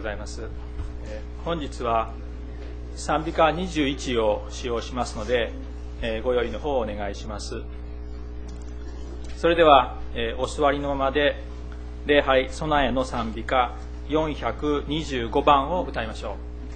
ざいます。本日は賛美歌21を使用しますので、ご用意の方をお願いします。それでは、お座りのままで礼拝備えの賛美歌425番を歌いましょう。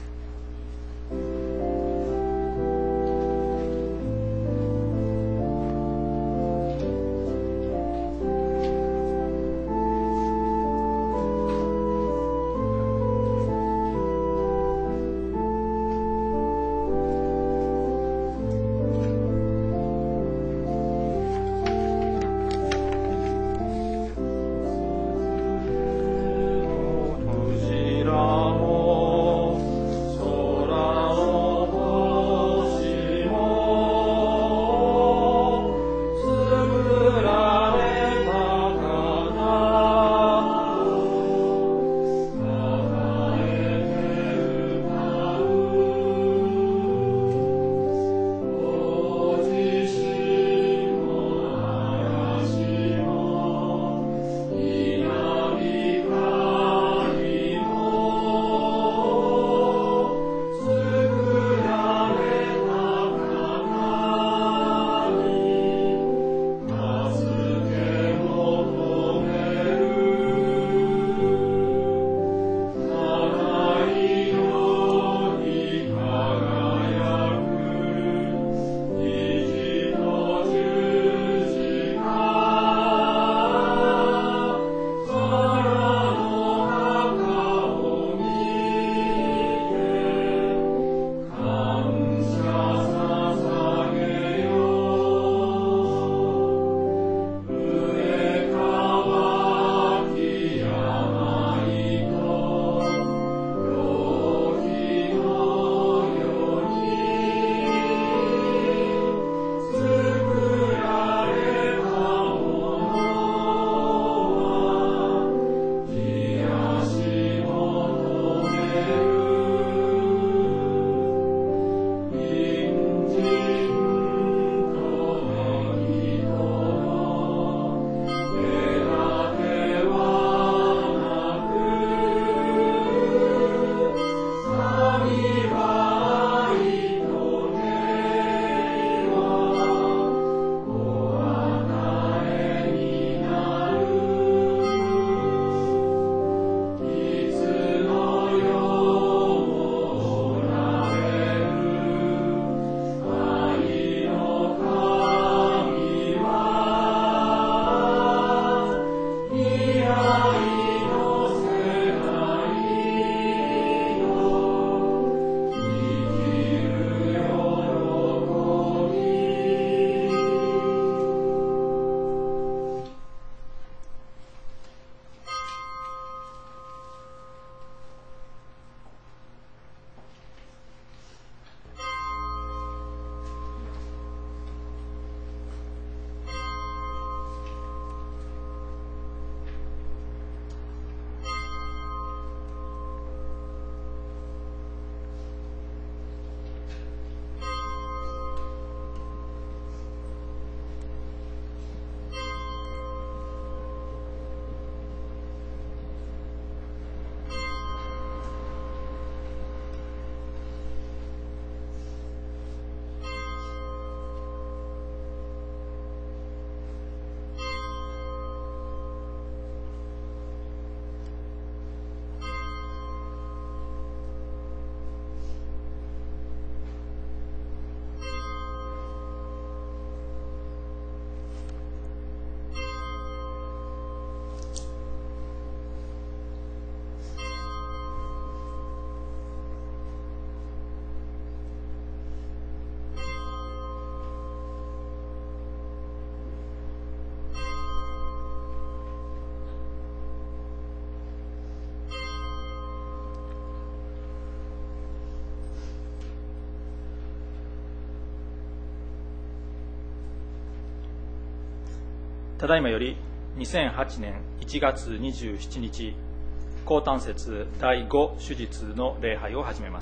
ただいまより2008年1月27日降誕節第5手術の礼拝を始めます。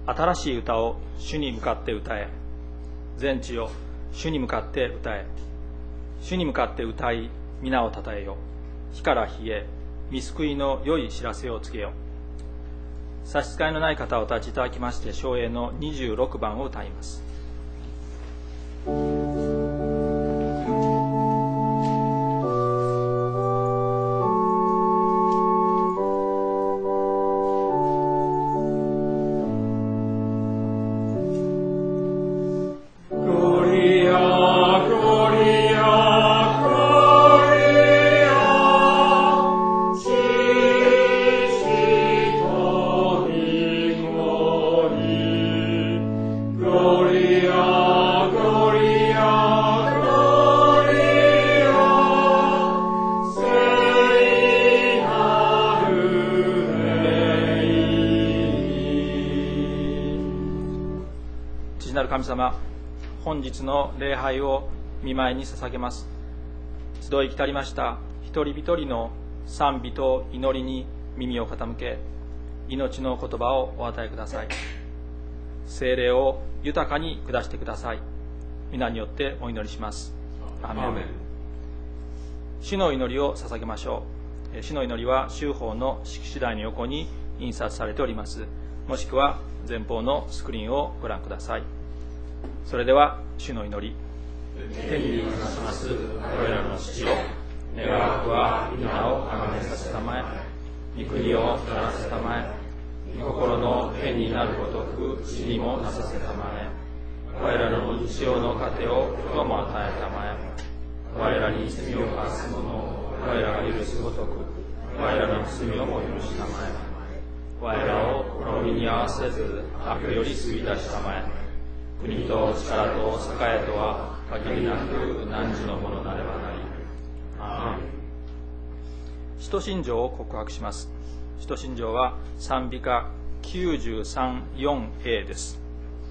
新しい歌を主に向かって歌え。全地よ、主に向かって歌え。主に向かって歌い、皆をたたえよ。火から火へ、御救いの良い知らせを告げよ。差し支えのない方をお立ちいただきまして、唱詠の26番を歌います。神様、本日の礼拝を御前に捧げます。集い来たりました一人一人の賛美と祈りに耳を傾け、命の言葉をお与えください。聖霊を豊かに下してください。皆によってお祈りします。アーメン。主の祈りを捧げましょう。主の祈りは修法の式次第の横に印刷されております。もしくは前方のスクリーンをご覧ください。それでは主の祈り。天にいらします我らの父よ、願わくは皆を崇めさせたまえ、御国をならせたまえ、御心の天になるごとく地にもなさせたまえ、我らの日常の糧を今日も与えたまえ、我らに罪を犯す者を我らが許すごとく我らの罪をも許したまえ、我らを滅びに合わせず悪より救い出したまえ、国と力と栄とは限りなく汝のものなればなり。アーメン。使徒信条を告白します。使徒信条は賛美歌 93.4a です。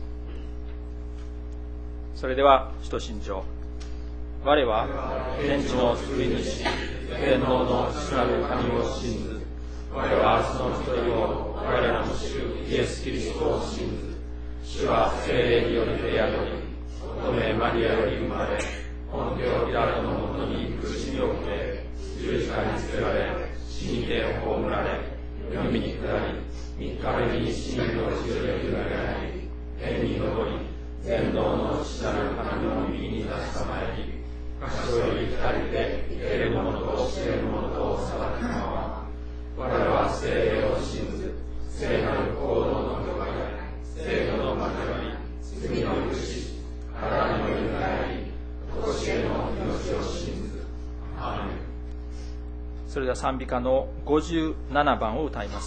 それでは使徒信条。我は天地の救い主、天皇の父なる神を信ず。我はその一人を我らの主イエス・キリストを信ず。主は聖霊によりて宿り、乙女マリアより生まれ、ポンテオ・ピラトのもとに苦しみを受け、十字架につけられ、死にて葬られ、海に下り、3日目に死人の地よりよみがえり、天に昇り、全能の父なる神の右に立ちたまえり、箇所より来りて、生ける者と死れる者とを裁きまま、我らは聖霊を信ず、聖なる行動の許可や、聖母の交わり、罪の許し、体のよみがえり、としえの命を信ず。アーメン。それでは賛美歌の57番を歌います。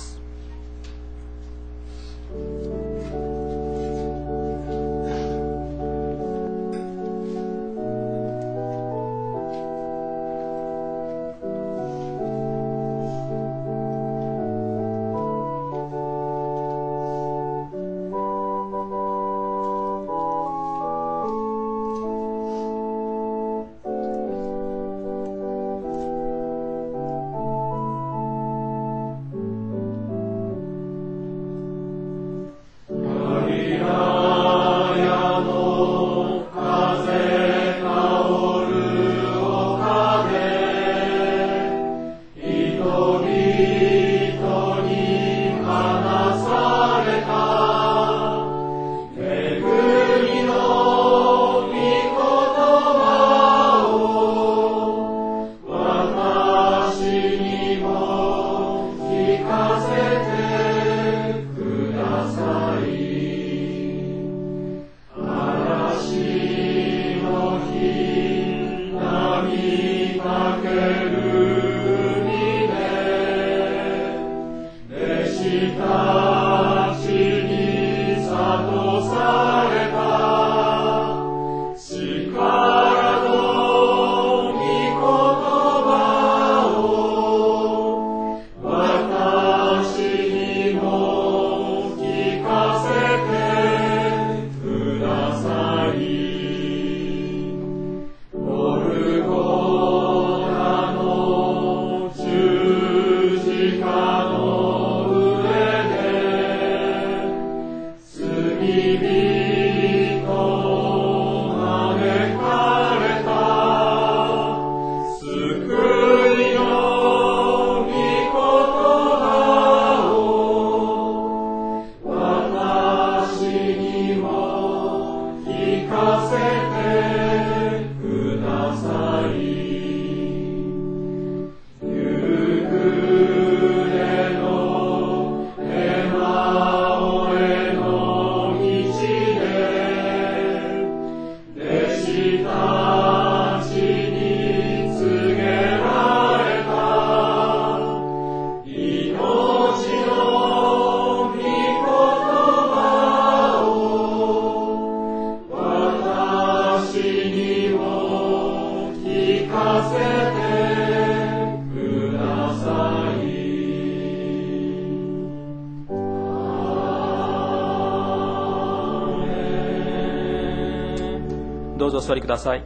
どうぞお座りください。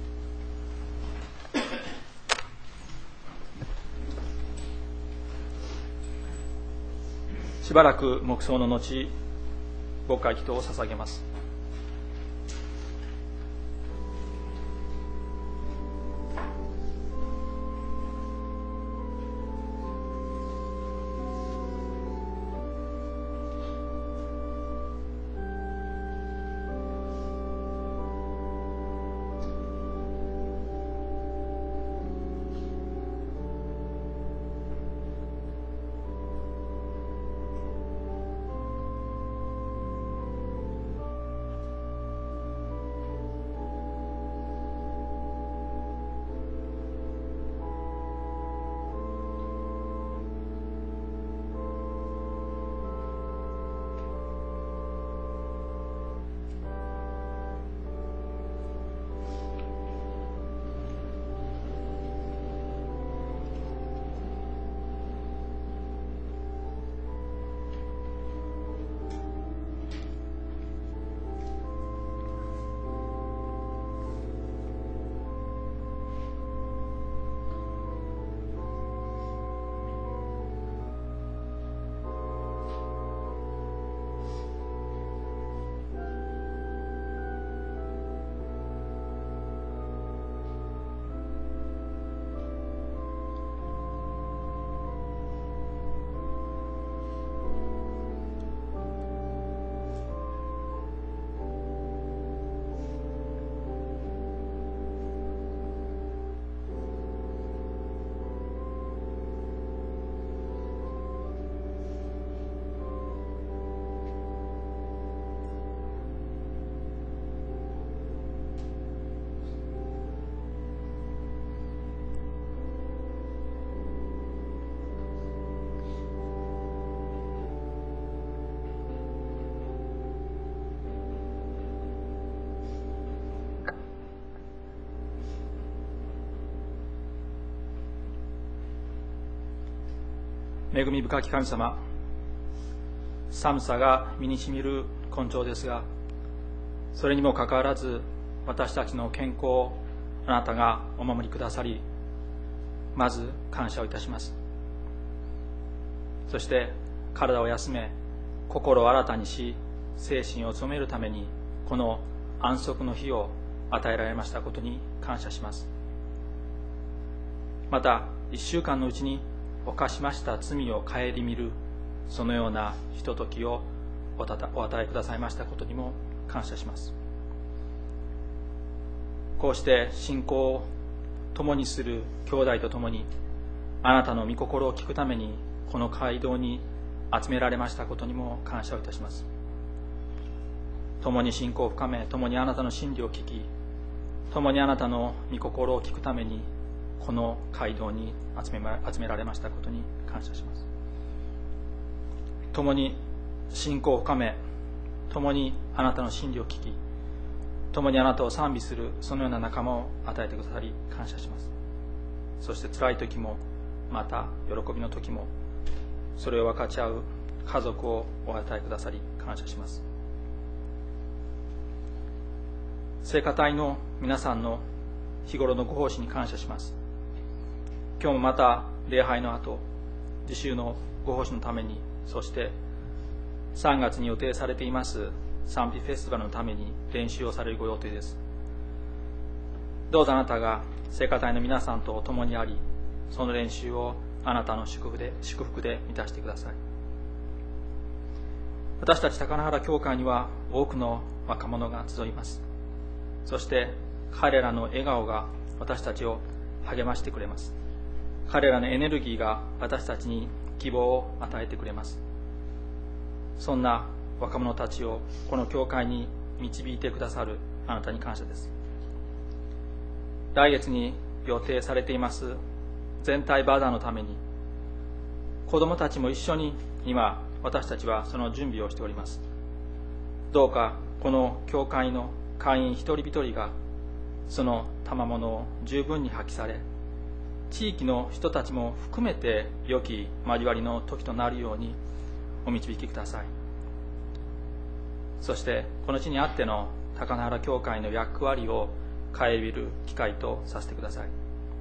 しばらく黙想の後、ご会祈祷を捧げます。恵み深き神様、寒さが身にしみる今朝ですが、それにもかかわらず私たちの健康をあなたがお守りくださり、まず感謝をいたします。そして体を休め、心を新たにし、精神を務めるためにこの安息の日を与えられましたことに感謝します。また1週間のうちに犯しました罪を顧みるそのようなひとときをお与えくださいましたことにも感謝します。こうして信仰を共にする兄弟と共にあなたの御心を聞くためにこの街道に集められましたことにも感謝をいたします。共に信仰を深め、共にあなたの真理を聞き、共にあなたの御心を聞くためにこの街道に集められましたことに感謝します。共に信仰を深め、共にあなたの真理を聞き、共にあなたを賛美するそのような仲間を与えてくださり感謝します。そして辛い時もまた喜びの時もそれを分かち合う家族をお与えくださり感謝します。聖歌隊の皆さんの日頃のご奉仕に感謝します。今日もまた礼拝の後、自習のご奉仕のために、そして3月に予定されています賛美フェスティバルのために練習をされるご予定です。どうぞあなたが聖歌隊の皆さんと共にあり、その練習をあなたの祝福で満たしてください。私たち高野原教会には多くの若者が集います。そして彼らの笑顔が私たちを励ましてくれます。彼らのエネルギーが私たちに希望を与えてくれます。そんな若者たちをこの教会に導いてくださるあなたに感謝です。来月に予定されています全体バザーのために、子どもたちも一緒に今私たちはその準備をしております。どうかこの教会の会員一人一人がその賜物を十分に発揮され、地域の人たちも含めて良き交わりの時となるようにお導きください。そしてこの地にあっての高野原教会の役割を顧みる機会とさせてください。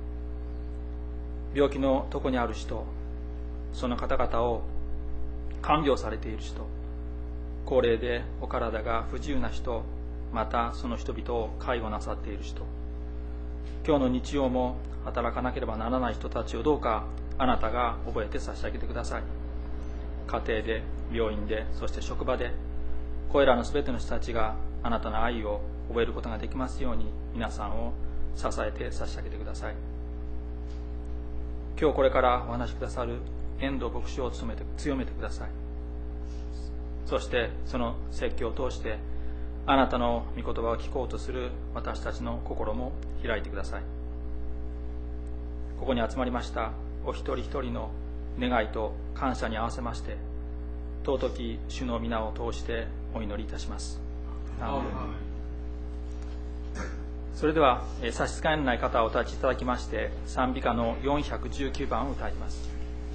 病気の床にある人、その方々を看病されている人、高齢でお体が不自由な人、またその人々を介護なさっている人、今日の日曜も働かなければならない人たちをどうかあなたが覚えて差し上げてください。家庭で、病院で、そして職場で、これらのすべての人たちがあなたの愛を覚えることができますように、皆さんを支えて差し上げてください。今日これからお話しくださる遠藤牧師を強めてください。そしてその説教を通してあなたの御言葉を聞こうとする私たちの心も開いてください。ここに集まりましたお一人一人の願いと感謝に合わせまして、尊き主の皆を通してお祈りいたします。アーメン。それでは差し支えのない方はお立ちいただきまして、賛美歌の419番を歌います。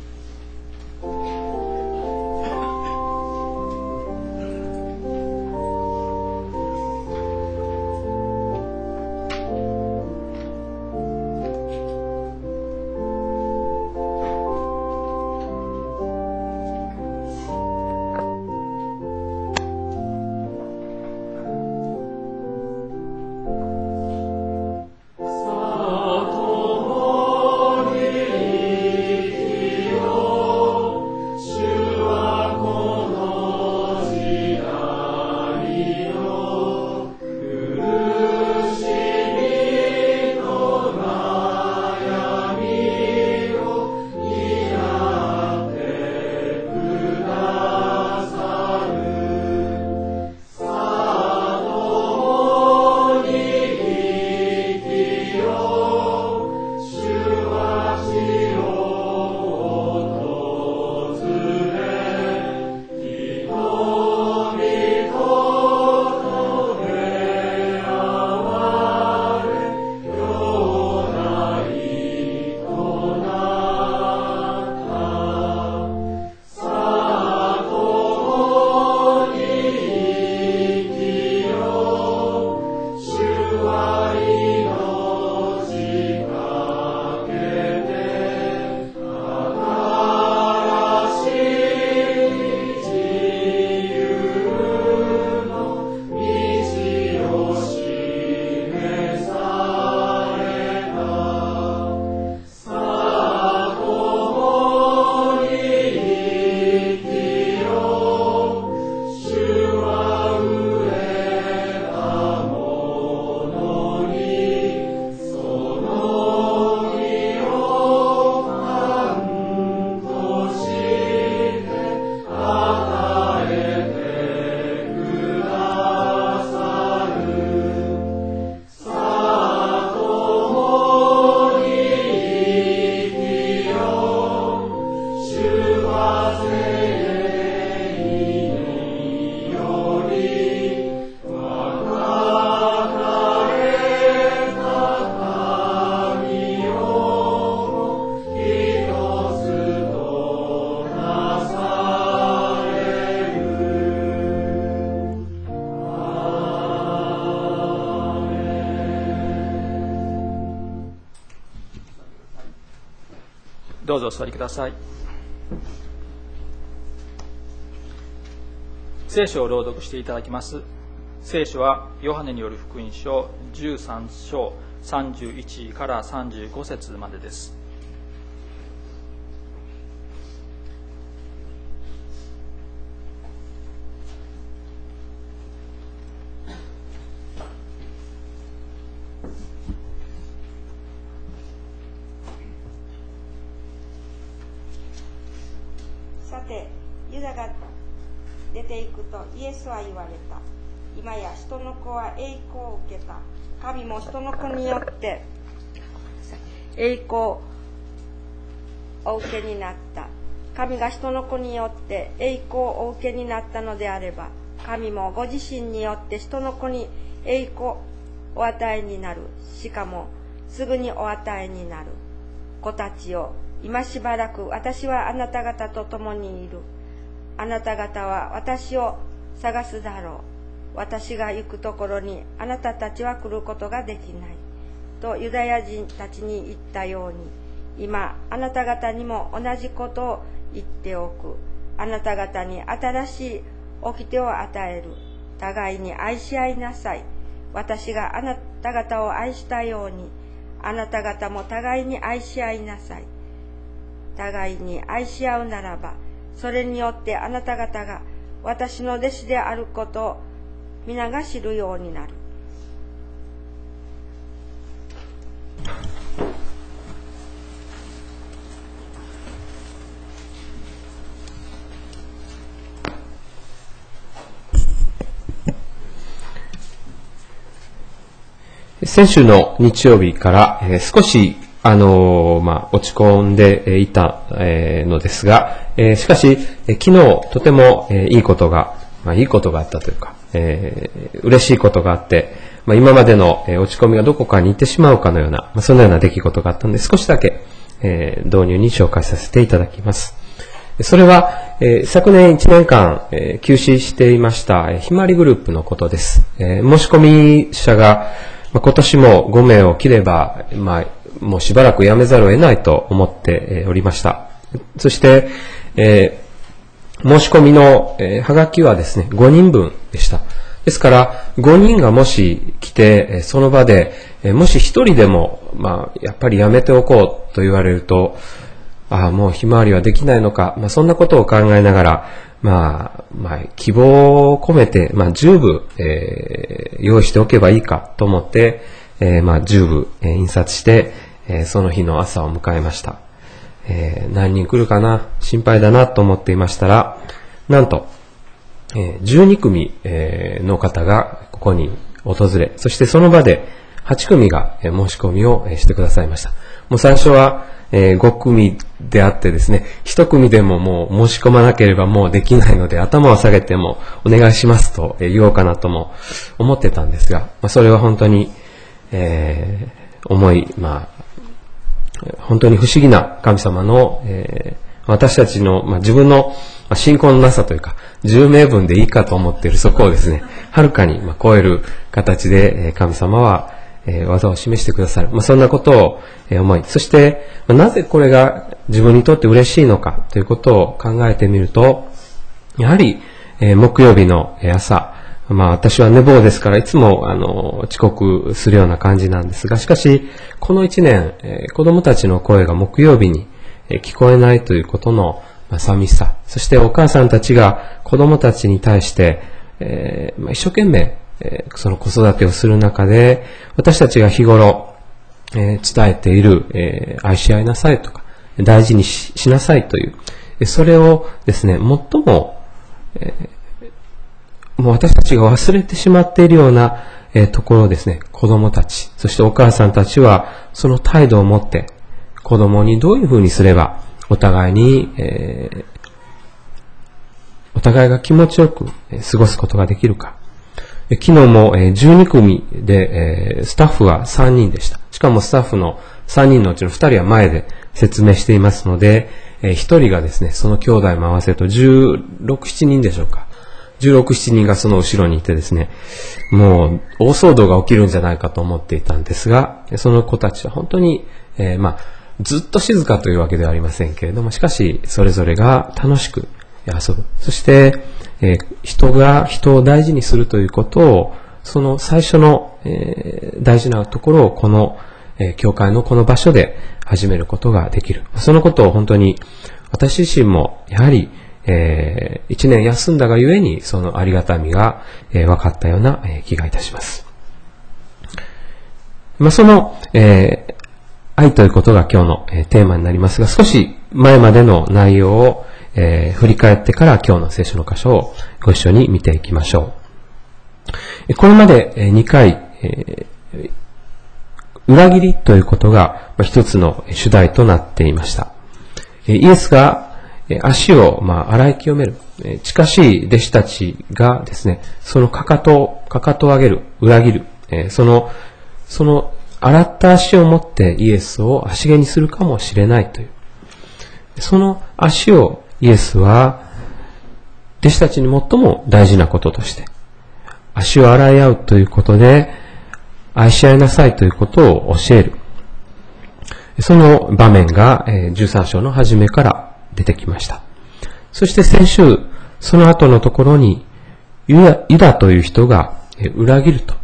どうぞお座りください。聖書を朗読していただきます。聖書はヨハネによる福音書13章31から35節までです。 さて、ユダが出ていくとイエスは言われた。今や人の子は栄光を受けた。神も人の子によって栄光をお受けになった。神が人の子によって栄光をお受けになったのであれば、神もご自身によって人の子に栄光をお与えになる。しかもすぐにお与えになる。子たちよ、今しばらく私はあなた方と共にいる。あなた方は私を探すだろう。 私が行くところにあなたたちは来ることができない。とユダヤ人たちに言ったように、今あなた方にも同じことを言っておく。あなた方に新しい掟を与える。互いに愛し合いなさい。私があなた方を愛したように、あなた方も互いに愛し合いなさい。互いに愛し合うならば、それによってあなた方が私の弟子であることを皆が知るようになる。 先週の日曜日から、少し、落ち込んでいた、のですが、しかし、昨日とても、いいことがあったというか、嬉しいことがあって、今までの、落ち込みがどこかに行ってしまうかのような、そのような出来事があったので、少しだけ、導入に紹介させていただきます。それは、昨年1年間、休止していました、ひまわりグループのことです。申し込み者が、今年も5名を切れば、もうしばらくやめざるを得ないと思っておりました。そして、申し込みの、はがきはですね、5人分でした。ですから、5人がもし来て、その場で、もし1人でも、やっぱりやめておこうと言われると、もうひまわりはできないのか、そんなことを考えながら、希望を込めて、10部、用意しておけばいいかと思って、10部、印刷して、その日の朝を迎えました。何人来るかな、心配だなと思っていましたら、なんと、12組、の方がここに訪れ、そしてその場で8組が申し込みをしてくださいました。もう最初は、5組であってですね、1組でももう申し込まなければもうできないので、頭を下げてもお願いしますと言おうかなとも思ってたんですが、それは本当に、本当に不思議な神様の、私たちの、自分の信仰のなさというか、10名分でいいかと思っているそこをですね、はるかに超える形で神様は技を示してくださる。そんなことを思い、そして、なぜこれが自分にとって嬉しいのかということを考えてみると、やはり、木曜日の朝、私は寝坊ですからいつも遅刻するような感じなんですが、しかし、この1年、子供たちの声が木曜日に聞こえないということの寂しさ、そしてお母さんたちが子供たちに対して、一生懸命、その子育てをする中で、私たちが日頃、伝えている、愛し合いなさいとか、大事に しなさいという、それをですね、最も、もう私たちが忘れてしまっているような、ところをですね、子供たち、そしてお母さんたちは、その態度を持って、子供にどういうふうにすれば、お互いに、お互いが気持ちよく過ごすことができるか。昨日も12組でスタッフは3人でした。しかもスタッフの3人のうちの2人は前で説明していますので、1人がですね、その兄弟も合わせると16、7人でしょうか。16、7人がその後ろにいてですね、もう大騒動が起きるんじゃないかと思っていたんですが、その子たちは本当に、ずっと静かというわけではありませんけれども、しかしそれぞれが楽しく遊ぶ。そして、人が人を大事にするということを、その最初の、大事なところをこの、教会のこの場所で始めることができる。そのことを本当に私自身もやはり、一年休んだがゆえにそのありがたみが、分かったような、気がいたします。その、愛ということが今日の、テーマになりますが、少し前までの内容を、振り返ってから今日の聖書の箇所をご一緒に見ていきましょう。これまで2回、裏切りということが一つの主題となっていました。イエスが足を洗い清める、近しい弟子たちがですね、そのかかとを上げる、裏切る、その洗った足を持ってイエスを足毛にするかもしれないという。その足をイエスは弟子たちに最も大事なこととして足を洗い合うということで、愛し合いなさいということを教える。その場面が13章の初めから出てきました。そして先週、その後のところに、ユダという人が裏切ると。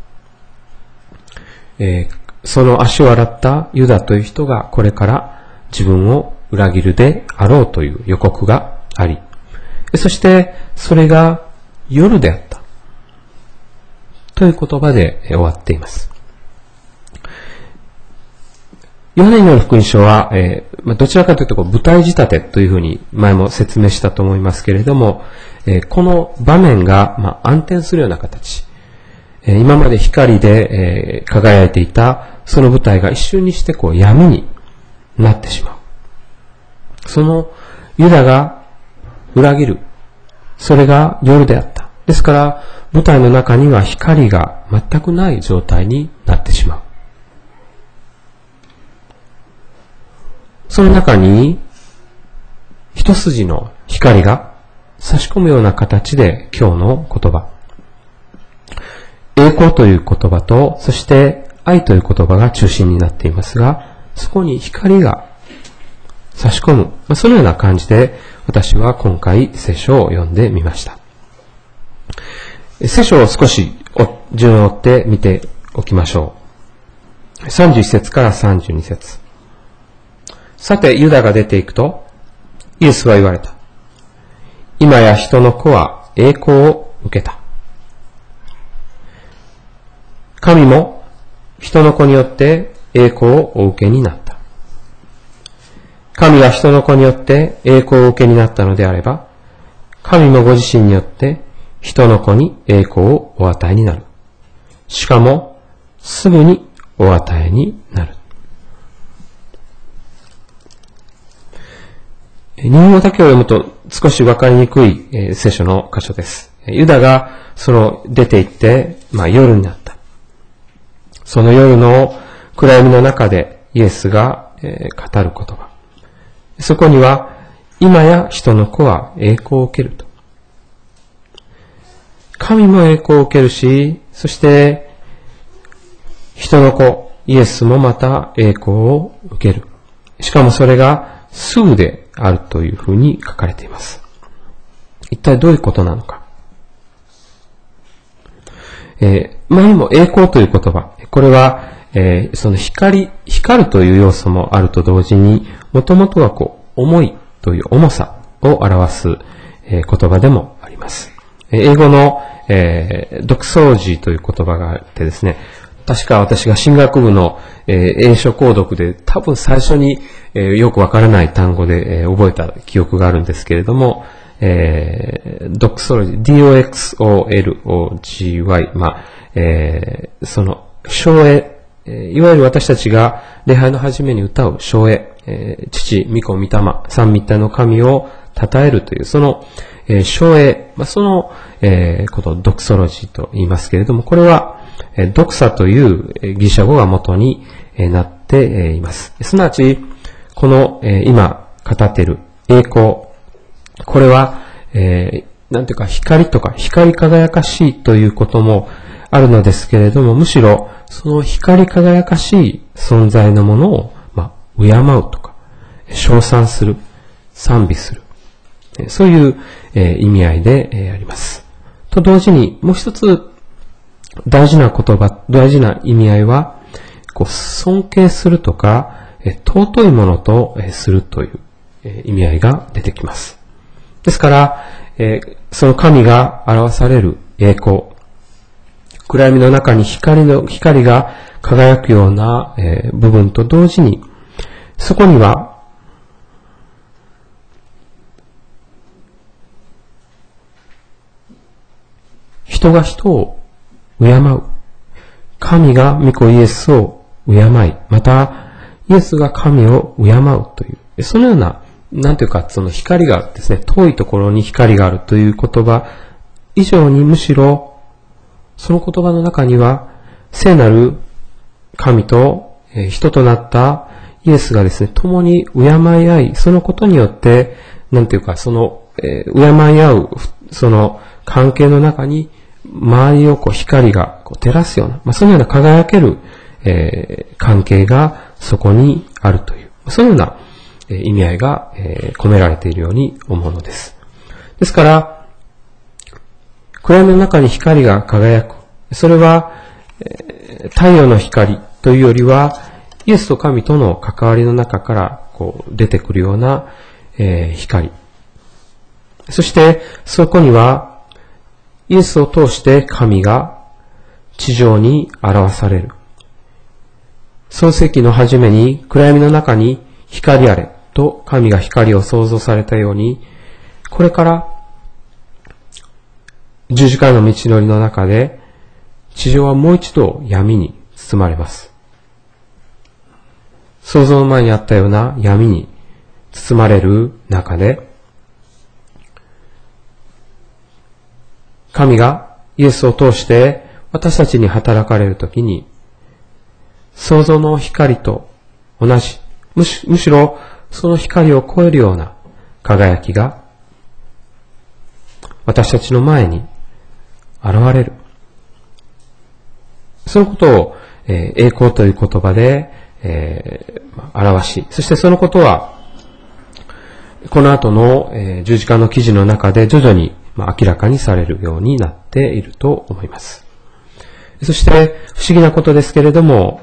その足を洗ったユダという人がこれから自分を裏切るであろうという予告があり、そしてそれが夜であったという言葉で終わっています。ヨハネの福音書は、どちらかというと舞台仕立てというふうに前も説明したと思いますけれども、この場面が暗転するような形、今まで光で輝いていたその舞台が一瞬にして闇になってしまう。そのユダが裏切る。それが夜であった。ですから舞台の中には光が全くない状態になってしまう。その中に一筋の光が差し込むような形で今日の言葉。栄光という言葉と、そして愛という言葉が中心になっていますが、そこに光が差し込む。そのような感じで私は今回聖書を読んでみました。聖書を少し順を追って見ておきましょう。31節から32節。さて、ユダが出ていくと、イエスは言われた。今や人の子は栄光を受けた。神も人の子によって栄光をお受けになった。神が人の子によって栄光をお受けになったのであれば、神もご自身によって人の子に栄光をお与えになる。しかも、すぐにお与えになる。日本語だけを読むと少しわかりにくい聖書の箇所です。ユダが出て行って、夜になった。その夜の暗闇の中でイエスが語る言葉。そこには、今や人の子は栄光を受けると。神も栄光を受けるし、そして人の子、イエスもまた栄光を受ける。しかもそれがすぐであるというふうに書かれています。一体どういうことなのか。前にも栄光という言葉。これは、その光るという要素もあると同時に、もともとは重いという重さを表す言葉でもあります。英語の、ドクソロジーという言葉があってですね、確か私が進学部の、英書講読で多分最初に、よくわからない単語で、覚えた記憶があるんですけれども、ドクソロジー、D-O-X-O-L-O-G-Y、その、唱詠、いわゆる私たちが礼拝の初めに歌う唱詠、父、御子、御霊、三位一体の神を称えるという、その、唱詠、その、ことをドクソロジーと言いますけれども、これは、ドクサというギリシャ語が元になっています。すなわち、この今語っている栄光、これは、なんていうか光とか光り輝かしいということもあるのですけれども、むしろその光り輝かしい存在のものを、敬うとか、称賛する、賛美する。そういう意味合いであります。と同時に、もう一つ大事な言葉、大事な意味合いは、尊敬するとか、尊いものとするという意味合いが出てきます。ですから、その神が表される栄光、暗闇の中に光が輝くような部分と同時に、そこには人が人を敬う。神が御子イエスを敬い、またイエスが神を敬うという、そのような、なんていうか、その光がですね、遠いところに光があるという言葉以上にむしろ、その言葉の中には、聖なる神と人となったイエスがですね、共に敬い合い、そのことによって、なんていうか、その、敬い合う、その関係の中に、 周りを光が照らすような、そのような輝ける、関係がそこにあるという、そのような意味合いが、込められているように思うのです。ですから、暗闇の中に光が輝く。それは、太陽の光というよりは、イエスと神との関わりの中から出てくるような、光。そして、そこには、イエスを通して神が地上に表される。創世記の初めに暗闇の中に光あれと神が光を創造されたように、これから十字架の道のりの中で地上はもう一度闇に包まれます。創造の前にあったような闇に包まれる中で、神がイエスを通して私たちに働かれるときに、創造の光と同じ、むしろその光を超えるような輝きが私たちの前に現れる。そのことを、栄光という言葉で、表し、そしてそのことはこの後の、十字架の記事の中で徐々に、明らかにされるようになっていると思います。そして不思議なことですけれども、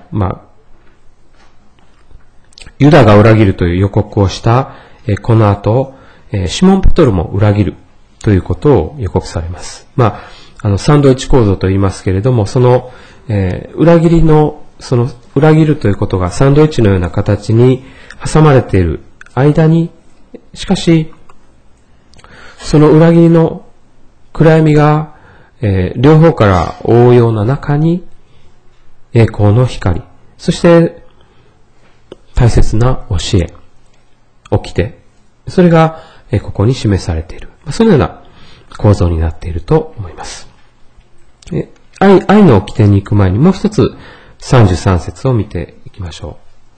ユダが裏切るという予告をした、この後、シモン・ペトロも裏切るということを予告されます。サンドイッチ構造と言いますけれども、その、裏切りの、その裏切るということがサンドイッチのような形に挟まれている間に、しかし、その裏切りの暗闇が、両方から覆うような中に栄光の光、そして大切な教え、掟、それがここに示されている。そのような構造になっていると思います。愛の掟に行く前にもう一つ33節を見ていきましょ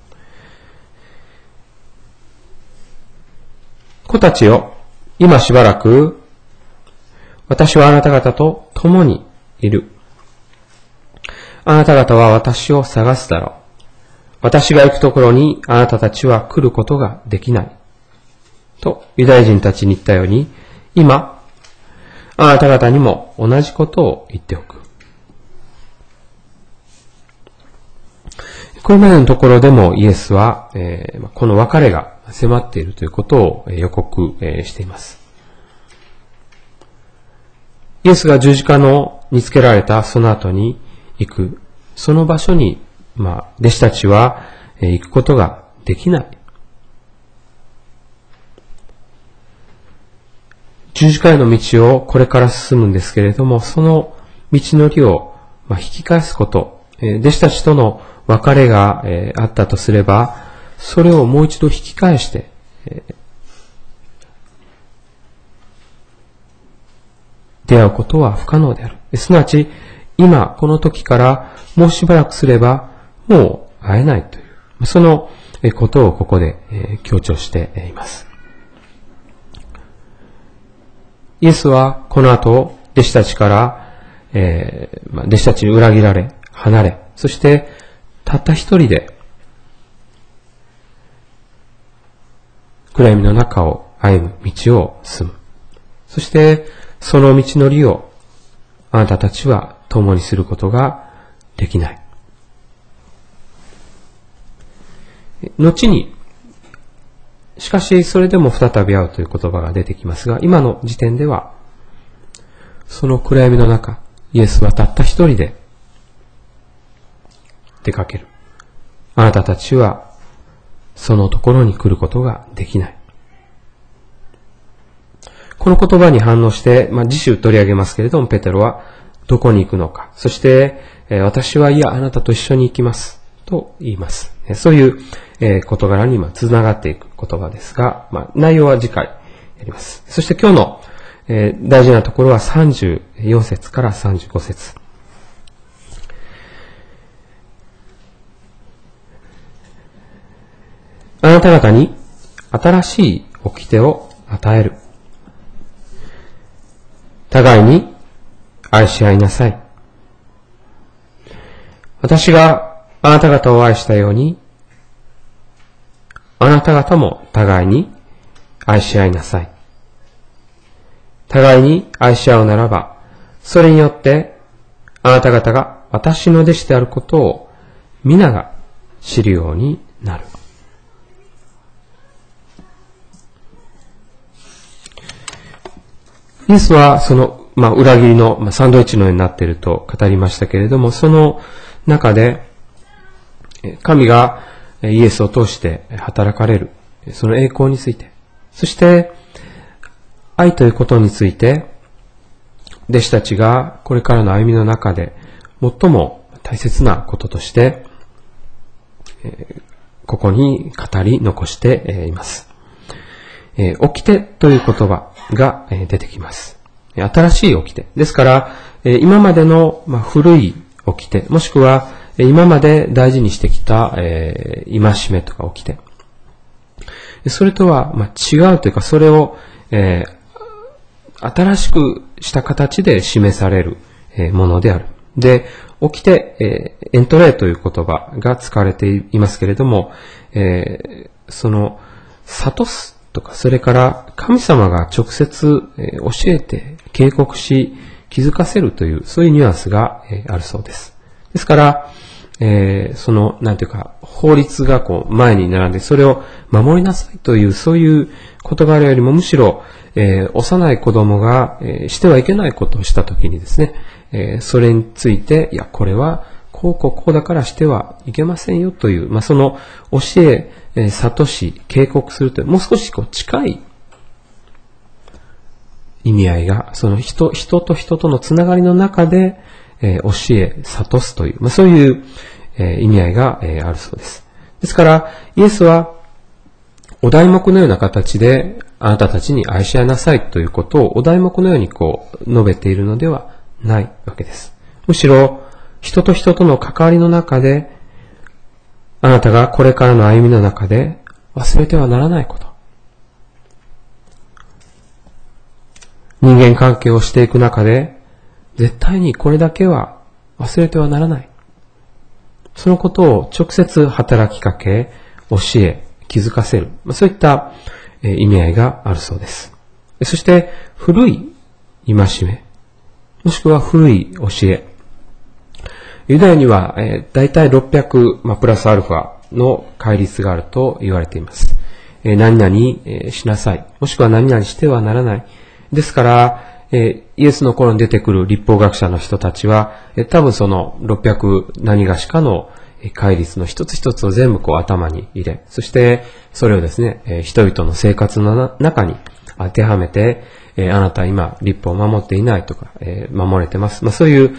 う。子たちよ、今しばらく私はあなた方と共にいる。あなた方は私を探すだろう。私が行くところにあなたたちは来ることができない。とユダヤ人たちに言ったように、今、あなた方にも同じことを言っておく。これまでのところでもイエスは、この別れが迫っているということを予告しています。イエスが十字架につけられたその後に行く、その場所に、弟子たちは行くことができない。十字架への道をこれから進むんですけれども、その道のりを引き返すこと、弟子たちとの別れがあったとすれば、それをもう一度引き返して、出会うことは不可能である。すなわち、今、この時からもうしばらくすれば、もう会えないという、そのことをここで強調しています。イエスはこの後、弟子たちから、弟子たちに裏切られ、離れ、そしてたった一人で暗闇の中を歩む道を進む。そしてその道のりをあなたたちは共にすることができない。後に、しかしそれでも再び会うという言葉が出てきますが、今の時点では、その暗闇の中、イエスはたった一人で出かける。あなたたちはそのところに来ることができない。この言葉に反応して、次週取り上げますけれども、ペテロはどこに行くのか。そして、私はいや、あなたと一緒に行きます。と言います。そういう事柄につながっていく言葉ですが、内容は次回やります。そして今日の大事なところは34節から35節。あなた方に新しい掟を与える。互いに愛し合いなさい。私があなた方を愛したように、あなた方も互いに愛し合いなさい。互いに愛し合うならば、それによってあなた方が私の弟子であることを皆が知るようになる。イエスはその、裏切りの、サンドイッチのようになっていると語りましたけれども、その中で神がイエスを通して働かれるその栄光について、そして愛ということについて、弟子たちがこれからの歩みの中で最も大切なこととしてここに語り残しています。掟という言葉が出てきます。新しい掟ですから、今までの古い掟、もしくは今まで大事にしてきた戒めとか掟、それとは違うというか、それを新しくした形で示されるものである。で、掟、エントレーという言葉が使われていますけれども、その諭すとか、それから神様が直接教えて警告し気づかせるという、そういうニュアンスがあるそうです。ですから、その、なんていうか、法律がこう前に並んで、それを守りなさいという、そういう事柄よりもむしろ、幼い子供が、してはいけないことをしたときにですね、それについて、いや、これは、こうだからしてはいけませんよという、その教え、諭し、警告するという、もう少しこう近い意味合いが、その人と人とのつながりの中で、教え、諭すという、そういう、意味合いが、あるそうです。ですから、イエスは、お題目のような形で、あなたたちに愛し合いなさいということをお題目のようにこう述べているのではないわけです。むしろ、人と人との関わりの中で、あなたがこれからの歩みの中で忘れてはならないこと。人間関係をしていく中で、絶対にこれだけは忘れてはならない。そのことを直接働きかけ、教え、気づかせる。そういった意味合いがあるそうです。そして、古い戒め、もしくは古い教え。ユダヤには、だいたい600、プラスアルファの戒律があると言われています。何々しなさい。もしくは何々してはならない。ですから、イエスの頃に出てくる立法学者の人たちは、多分その600何がしかの戒律の一つ一つを全部こう頭に入れ、そしてそれをですね、人々の生活の中に当てはめて、あなたは今立法を守っていないとか、守れてます。そういう、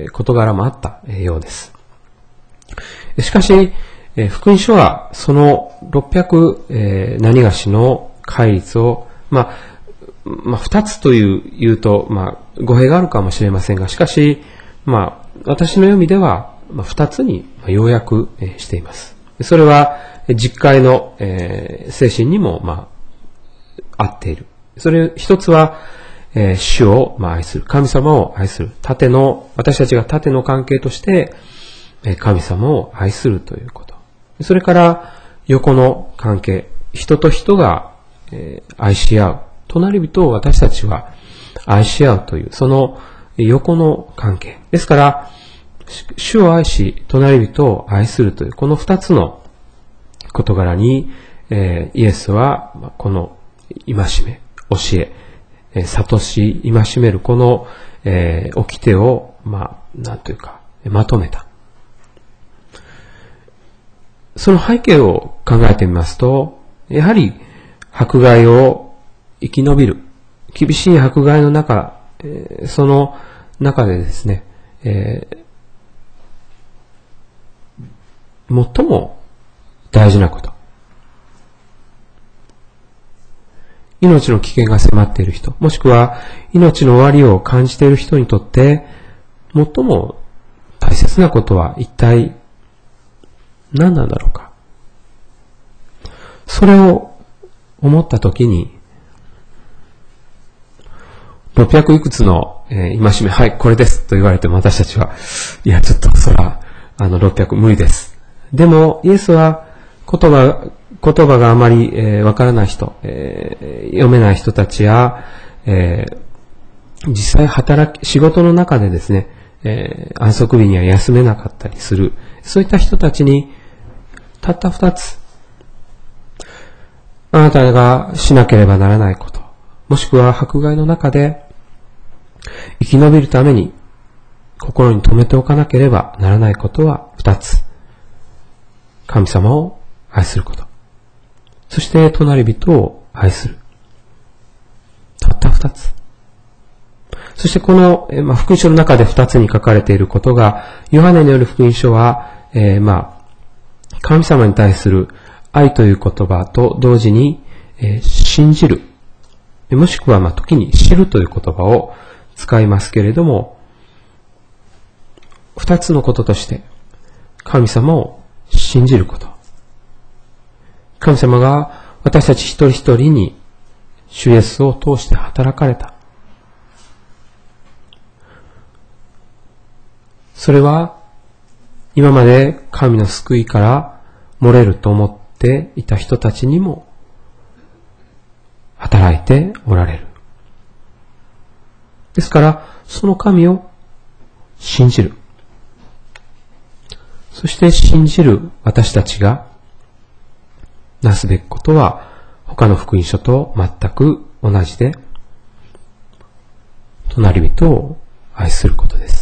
事柄もあったようです。しかし、福音書はその600、何がしの戒律を、二つと言うと、語弊があるかもしれませんが、しかし、私の読みでは、二つに要約しています。それは、実会の精神にも、合っている。それ、一つは、主を愛する。神様を愛する。私たちが縦の関係として、神様を愛するということ。それから、横の関係。人と人が愛し合う。隣人を私たちは愛し合うという、その横の関係。ですから、主を愛し、隣人を愛するという、この二つの事柄に、イエスは、この戒め、教え、諭し、戒める、この、掟を、なんというか、まとめた。その背景を考えてみますと、やはり、迫害を生き延びる。厳しい迫害の中、その中でですね、最も大事なこと。命の危険が迫っている人、もしくは命の終わりを感じている人にとって、最も大切なことは一体何なんだろうか。それを思ったときに、 600いくつの、戒め、はい、これですと言われても私たちは、いや、ちょっとそら、600無理です。でも、イエスは言葉があまり、わからない人、読めない人たちや、実際仕事の中でですね、安息日には休めなかったりする、そういった人たちに、たった2つ、あなたがしなければならないこと、もしくは迫害の中で生き延びるために心に留めておかなければならないことは2つ。神様を愛すること。そして隣人を愛する。たった2つ。そしてこの、福音書の中で2つに書かれていることが、ヨハネによる福音書は、神様に対する愛という言葉と同時に、信じる、もしくは時に知るという言葉を使いますけれども、2つのこととして、神様を信じること。神様が私たち一人一人に主イエスを通して働かれた。それは今まで神の救いから漏れると思っていた人たちにも働いておられる。ですからその神を信じる。そして信じる私たちがなすべきことは他の福音書と全く同じで、隣人を愛することです。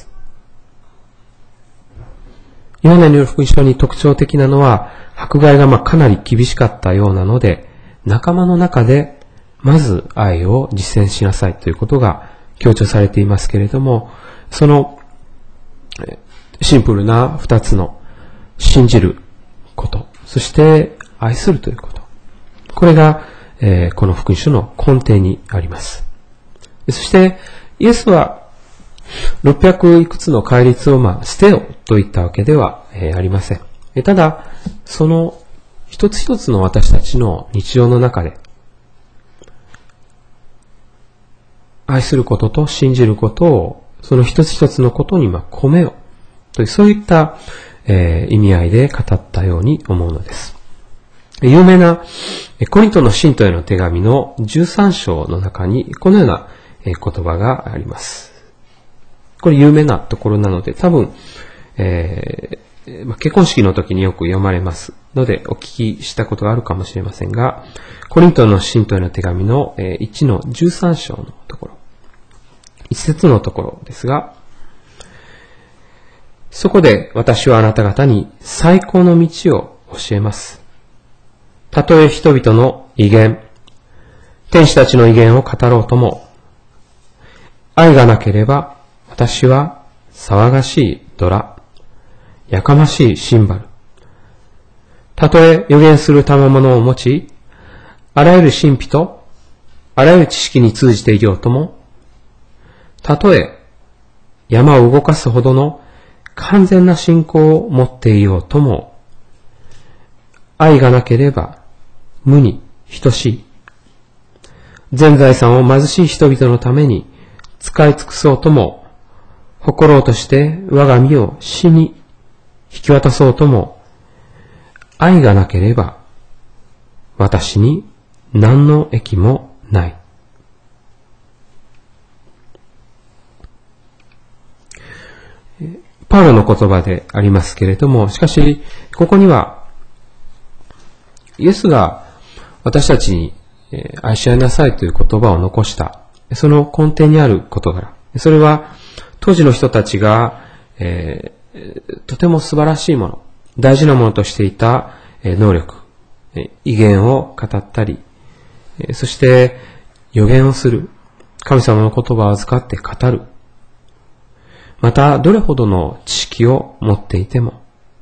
ヨハネによる福音書に特徴的なのは、迫害がかなり厳しかったようなので、仲間の中でまず愛を実践しなさいということが強調されていますけれども、そのシンプルな二つの信じること、そして愛するということ。これが、この福音書の根底にあります。そしてイエスは600いくつの戒律を捨てよと言ったわけではありません。ただ、その一つ一つの私たちの日常の中で、愛することと信じることを、その一つ一つのことに込めよという、そういった意味合いで語ったように思うのです。有名なコリントの信徒への手紙の13章の中にこのような言葉があります。これ有名なところなので、多分、結婚式の時によく読まれますので、お聞きしたことがあるかもしれませんが、コリントの信徒への手紙の1の13章のところ、一節のところですが、そこで私はあなた方に最高の道を教えます。たとえ人々の威厳、天使たちの威厳を語ろうとも、愛がなければ、私は騒がしいドラ、やかましいシンバル。たとえ予言する賜物を持ち、あらゆる神秘とあらゆる知識に通じていようとも、たとえ山を動かすほどの完全な信仰を持っていようとも、愛がなければ無に等しい。全財産を貧しい人々のために使い尽くそうとも、誇ろうとして我が身を死に引き渡そうとも、愛がなければ私に何の益もない。パウロの言葉でありますけれども、しかしここにはイエスが私たちに愛し合いなさいという言葉を残した、その根底にある事柄、それは当時の人たちが、とても素晴らしいもの、大事なものとしていた能力、威厳を語ったり、そして予言をする、神様の言葉を預かって語る、またどれほどの知識を持っていても、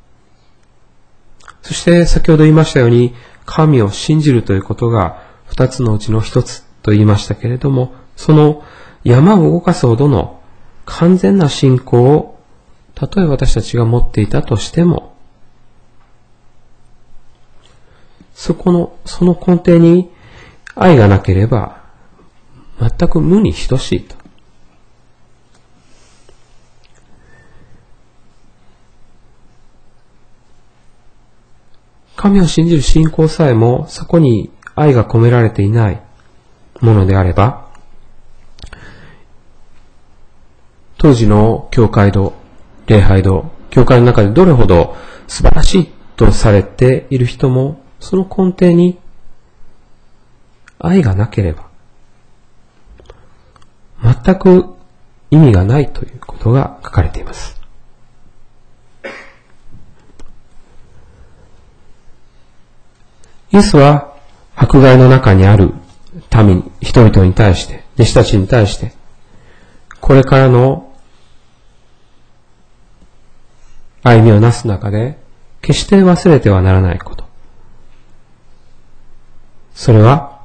そして先ほど言いましたように、神を信じるということが二つのうちの一つと言いましたけれども、その山を動かすほどの完全な信仰を、たとえ私たちが持っていたとしても、その根底に愛がなければ全く無に等しいと。 神を信じる信仰さえもそこに愛が込められていないものであれば、当時の教会堂、礼拝堂、教会の中でどれほど素晴らしいとされている人も、その根底に愛がなければ、全く意味がないということが書かれています。イエスは迫害の中にある民、人々に対して、弟子たちに対して、これからの歩みをなす中で、決して忘れてはならないこと。それは、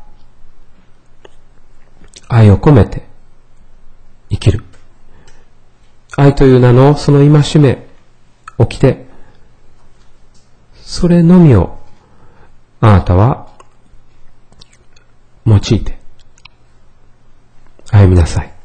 愛を込めて生きる。愛という名のその戒め、起きて、それのみをあなたは用いて歩みなさい。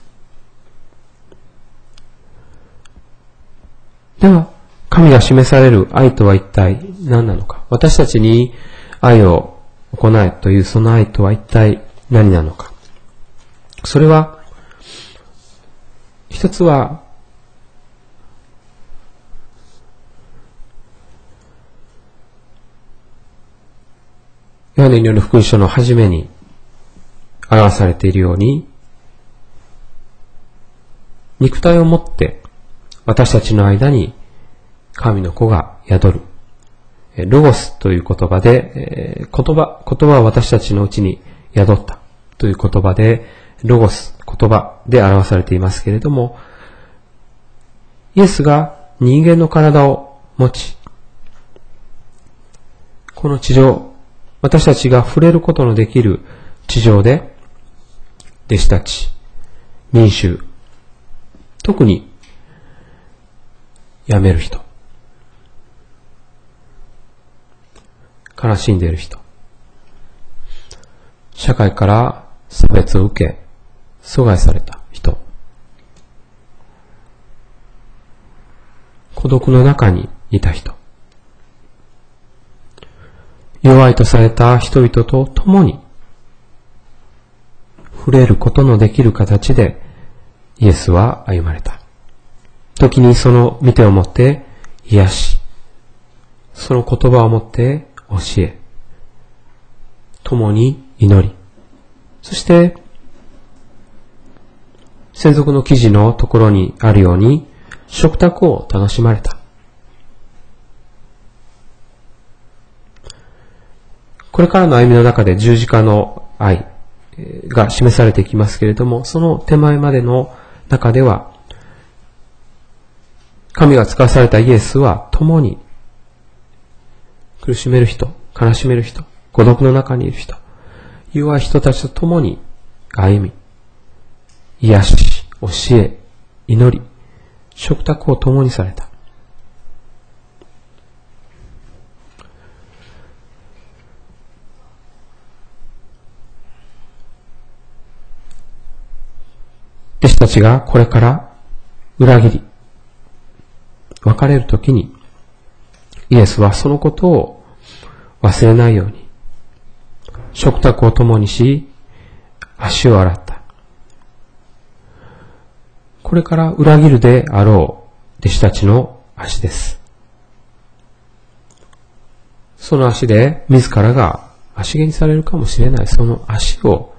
では、神が示される愛とは一体何なのか。私たちに愛を行えというその愛とは一体何なのか。それは、一つは、ヨハネによる福音書の初めに表されているように、肉体をもって私たちの間に神の子が宿る。ロゴスという言葉で、言葉は私たちのうちに宿ったという言葉で、ロゴス、言葉で表されていますけれども、イエスが人間の体を持ち、この地上、私たちが触れることのできる地上で、弟子たち、民衆、特に病める人、悲しんでいる人、社会から差別を受け、阻害された人、孤独の中にいた人、弱いとされた人々と共に触れることのできる形でイエスは歩まれた。時にその見てをもって癒し、その言葉をもって教え、共に祈り、そして専属の記事のところにあるように食卓を楽しまれた。これからの歩みの中で十字架の愛が示されていきますけれども、その手前までの中では、神が使わされたイエスは共に苦しめる人、悲しめる人、孤独の中にいる人、弱い人たちと共に歩み、癒し、教え、祈り、食卓を共にされた。弟子たちがこれから裏切り、別れるときに、イエスはそのことを忘れないように、食卓を共にし、足を洗った。これから裏切るであろう弟子たちの足です。その足で自らが足蹴にされるかもしれないその足を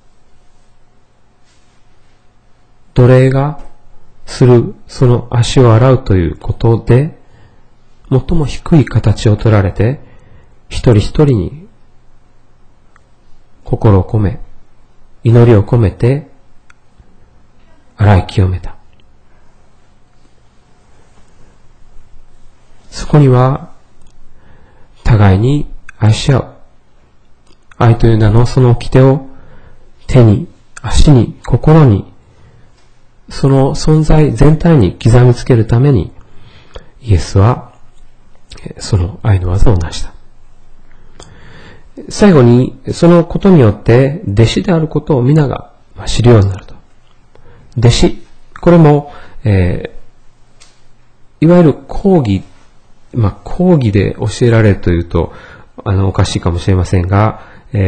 奴隷がするその足を洗うということで最も低い形を取られて一人一人に心を込め祈りを込めて洗い清めた。そこには互いに愛し合う愛という名のその掟を手に足に心にその存在全体に刻みつけるためにイエスはその愛の技を成した。最後にそのことによって弟子であることを皆が知るようになると。弟子、これも、いわゆる講義講義で教えられるというと、おかしいかもしれませんが、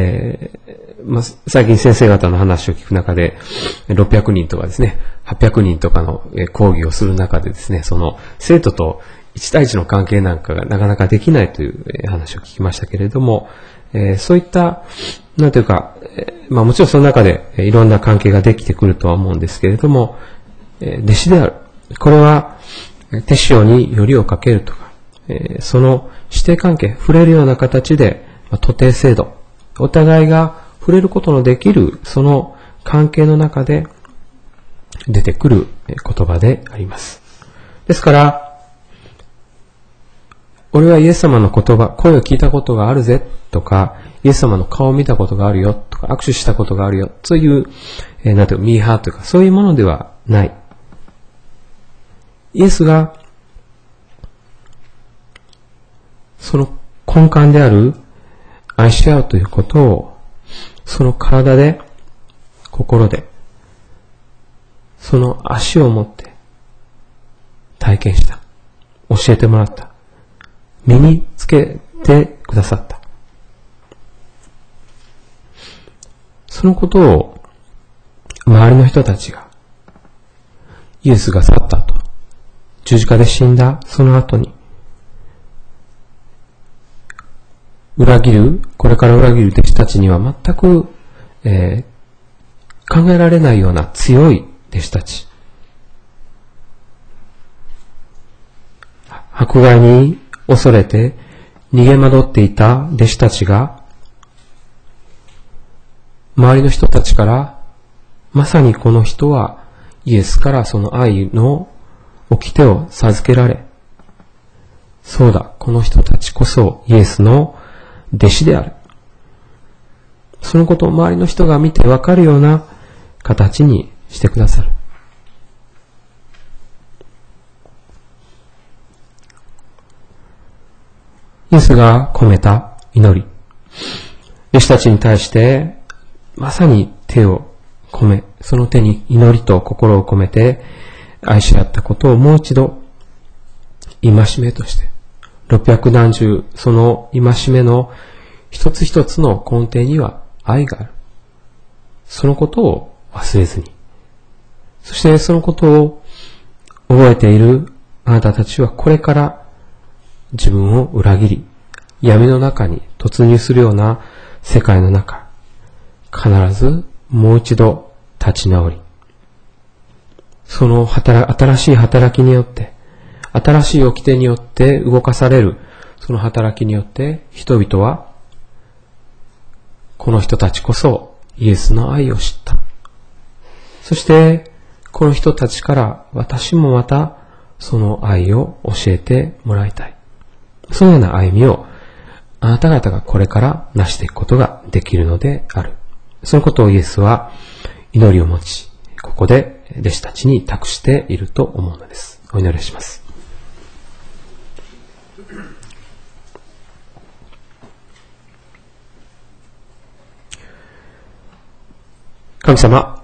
最近先生方の話を聞く中で、600人とかですね、800人とかの講義をする中でですね、その生徒と1対1の関係なんかがなかなかできないという話を聞きましたけれども、そういった、なんというか、もちろんその中でいろんな関係ができてくるとは思うんですけれども、弟子である。これは、手塩によりをかけるとか、その師弟関係、触れるような形で、徒弟制度、お互いが触れることのできる、その関係の中で出てくる言葉であります。ですから、俺はイエス様の言葉、声を聞いたことがあるぜとか、イエス様の顔を見たことがあるよとか、握手したことがあるよ、そういう、なんていうか、ミーハーというか、そういうものではない。イエスが、その根幹である愛し合うということを、その体で、心で、その足を持って体験した。教えてもらった。身につけてくださった。そのことを周りの人たちがイエスが去った後、十字架で死んだその後にこれから裏切る弟子たちには全く、考えられないような強い弟子たち。迫害に恐れて逃げ惑っていた弟子たちが、周りの人たちから、まさにこの人はイエスからその愛の掟を授けられ、そうだ、この人たちこそイエスの弟子である。そのことを周りの人が見てわかるような形にしてくださる。イエスが込めた祈り。弟子たちに対して、まさに手を込め、その手に祈りと心を込めて愛し合ったことをもう一度戒めとして、600何十、その戒めの一つ一つの根底には愛がある。そのことを忘れずに。そしてそのことを覚えているあなたたちはこれから自分を裏切り、闇の中に突入するような世界の中、必ずもう一度立ち直り、その新しい働きによって、新しい掟によって動かされる、その働きによって人々は、この人たちこそイエスの愛を知った。そして、この人たちから私もまたその愛を教えてもらいたい。そのような歩みをあなた方がこれから成していくことができるのである。そのことをイエスは祈りを持ち、ここで弟子たちに託していると思うのです。お祈りします。神様、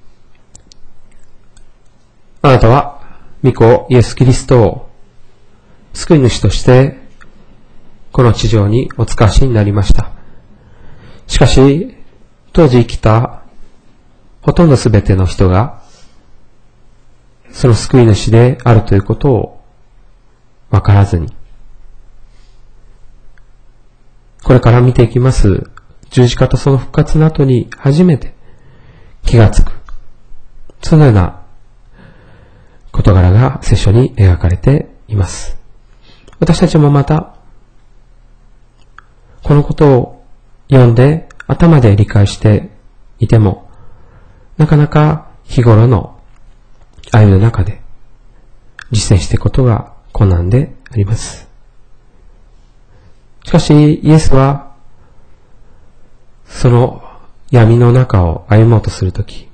あなたは御子イエス・キリストを救い主としてこの地上にお使わしになりました。しかし、当時生きたほとんどすべての人がその救い主であるということを分からずに、これから見ていきます十字架とその復活の後に初めて気がつく、そのような事柄が聖書に描かれています。私たちもまたこのことを読んで頭で理解していても、なかなか日頃の歩みの中で実践していくことが困難であります。しかしイエスはその闇の中を歩もうとするとき、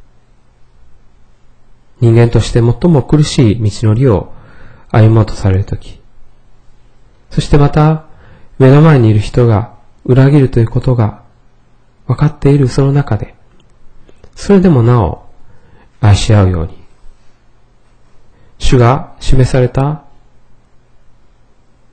人間として最も苦しい道のりを歩もうとされるとき、そしてまた目の前にいる人が裏切るということが分かっているその中で、それでもなお愛し合うように、主が示された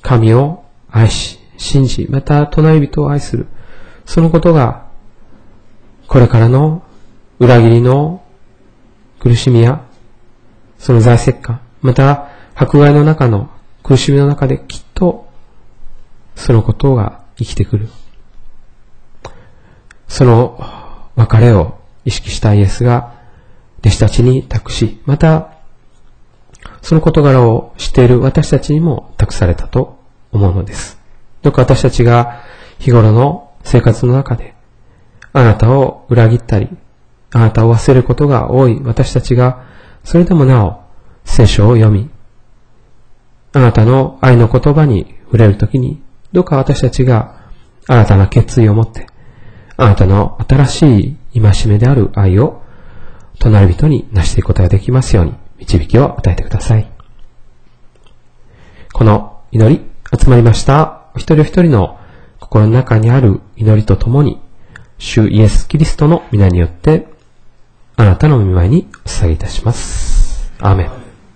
神を愛し、信じ、また隣人を愛する。そのことが、これからの裏切りの苦しみや、その財政感、また迫害の中の苦しみの中できっと、そのことが生きてくる。その別れを意識したイエスが弟子たちに託し、またその事柄を知っている私たちにも託されたと思うのです。どうか私たちが日頃の生活の中であなたを裏切ったり、あなたを忘れることが多い私たちが、それでもなお聖書を読み、あなたの愛の言葉に触れるときに、どうか私たちが新たな決意を持って、あなたの新しい戒めである愛を隣人になしていくことができますように導きを与えてください。この祈り、集まりましたお一人お一人の心の中にある祈りとともに、主イエス・キリストの皆によってあなたの御前にお捧げいたします。アーメン。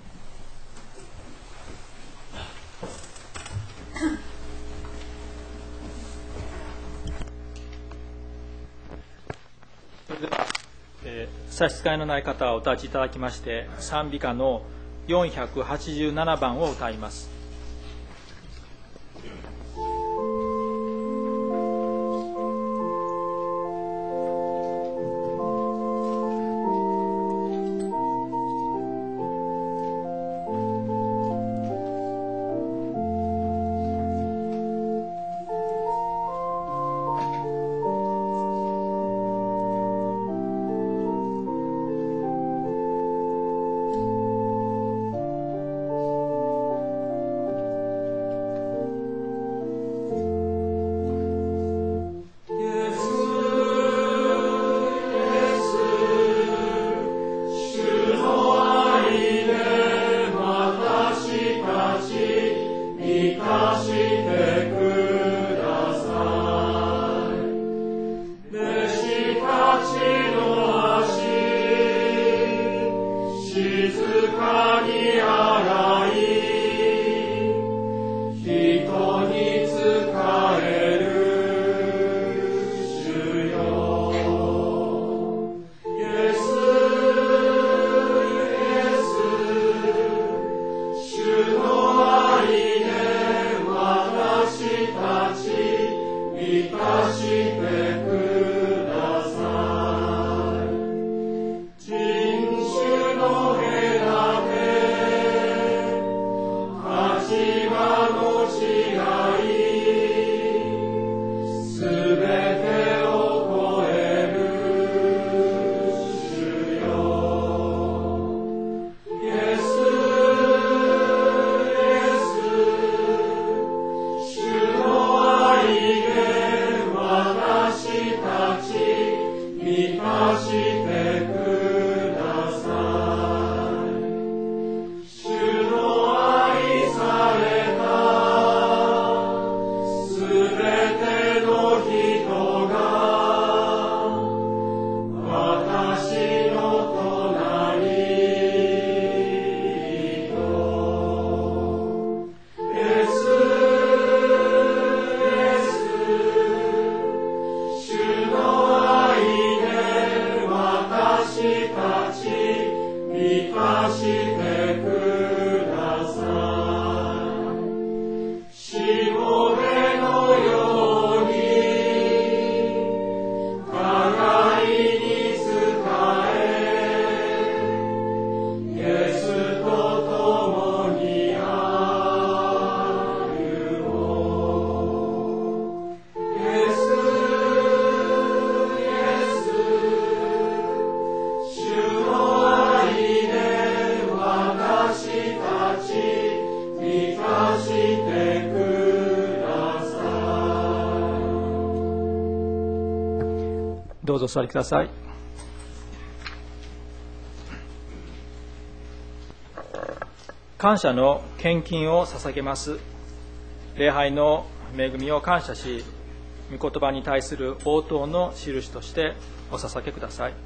それでは、差し支えのない方はお立ちいただきまして、賛美歌の487番を歌います。どうぞお座りください。感謝の献金を捧げます。礼拝の恵みを感謝し、御言葉に対する応答の印としてお捧げください。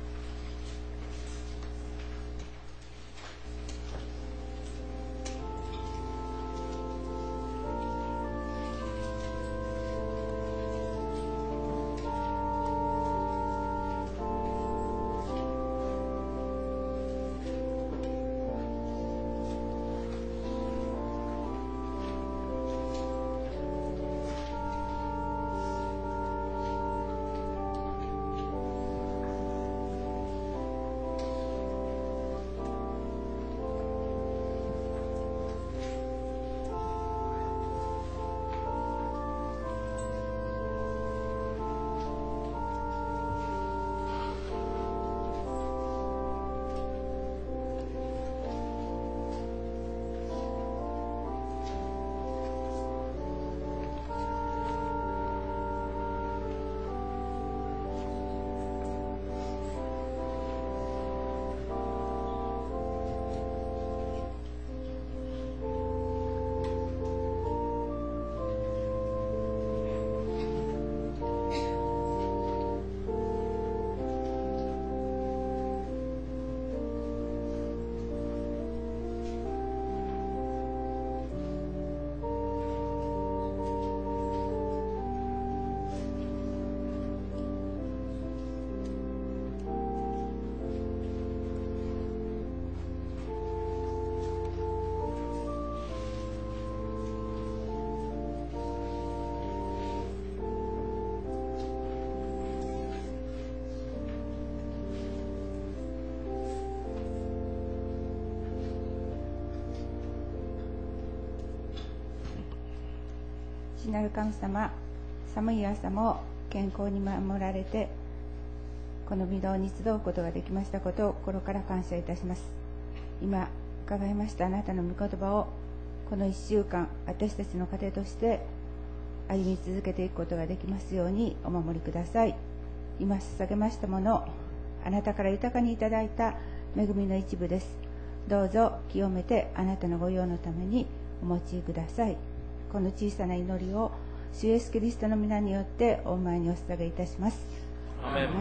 父なる神様、寒い朝も健康に守られて、この御堂に集うことができましたことを心から感謝いたします。今伺いましたあなたの御言葉をこの1週間、私たちの糧として歩み続けていくことができますようにお守りください。今捧げましたもの、あなたから豊かにいただいた恵みの一部です。どうぞ清めてあなたのご用のためにお持ちください。この小さな祈りを主イエスキリストの皆によってお前にお捧げいたします。 アメン。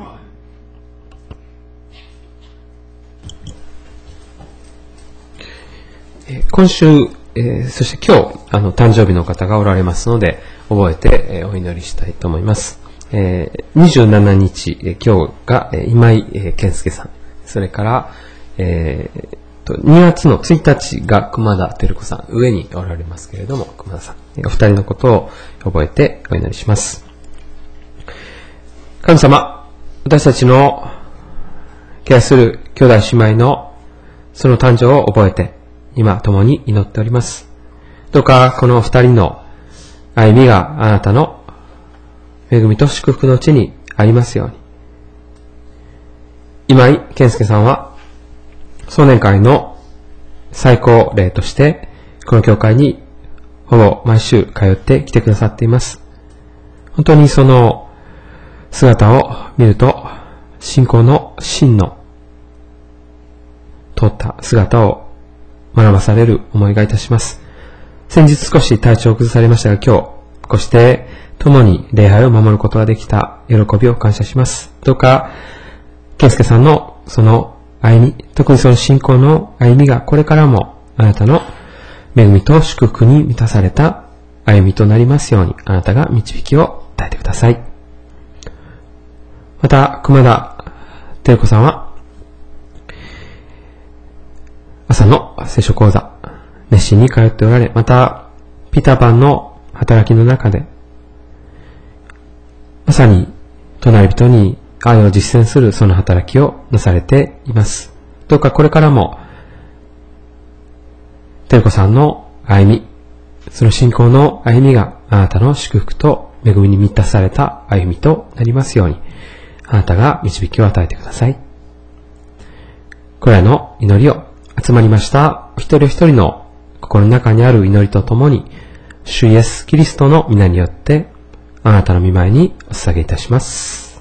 今週、そして今日、誕生日の方がおられますので、覚えて、お祈りしたいと思います。27日、今日が、今井健介さん。それから、2月の1日が熊田照子さん。上におられますけれども、熊田さん。お二人のことを覚えてお祈りします。神様、私たちの敬愛する兄弟姉妹のその誕生を覚えて、今共に祈っております。どうかこの二人の歩みがあなたの恵みと祝福のうちにありますように。今井健介さんは壮年会の最高齢としてこの教会にほぼ毎週通ってきてくださっています。本当にその姿を見ると信仰の真の通った姿を学ばされる思いがいたします。先日少し体調を崩されましたが、今日こうして共に礼拝を守ることができた喜びを感謝します。どうか健介さんのその歩み、特にその信仰の歩みがこれからもあなたの恵みと祝福に満たされた歩みとなりますように、あなたが導きを与えてください。また熊田照子さんは朝の聖書講座、熱心に通っておられ、また、ピーターパンの働きの中で、まさに、隣人に愛を実践するその働きをなされています。どうかこれからも、テルコさんの歩み、その信仰の歩みがあなたの祝福と恵みに満たされた歩みとなりますように、あなたが導きを与えてください。これらの祈りを集まりました一人一人の心の中にある祈りとともに、主イエスキリストの皆によってあなたの御前にお捧げいたします。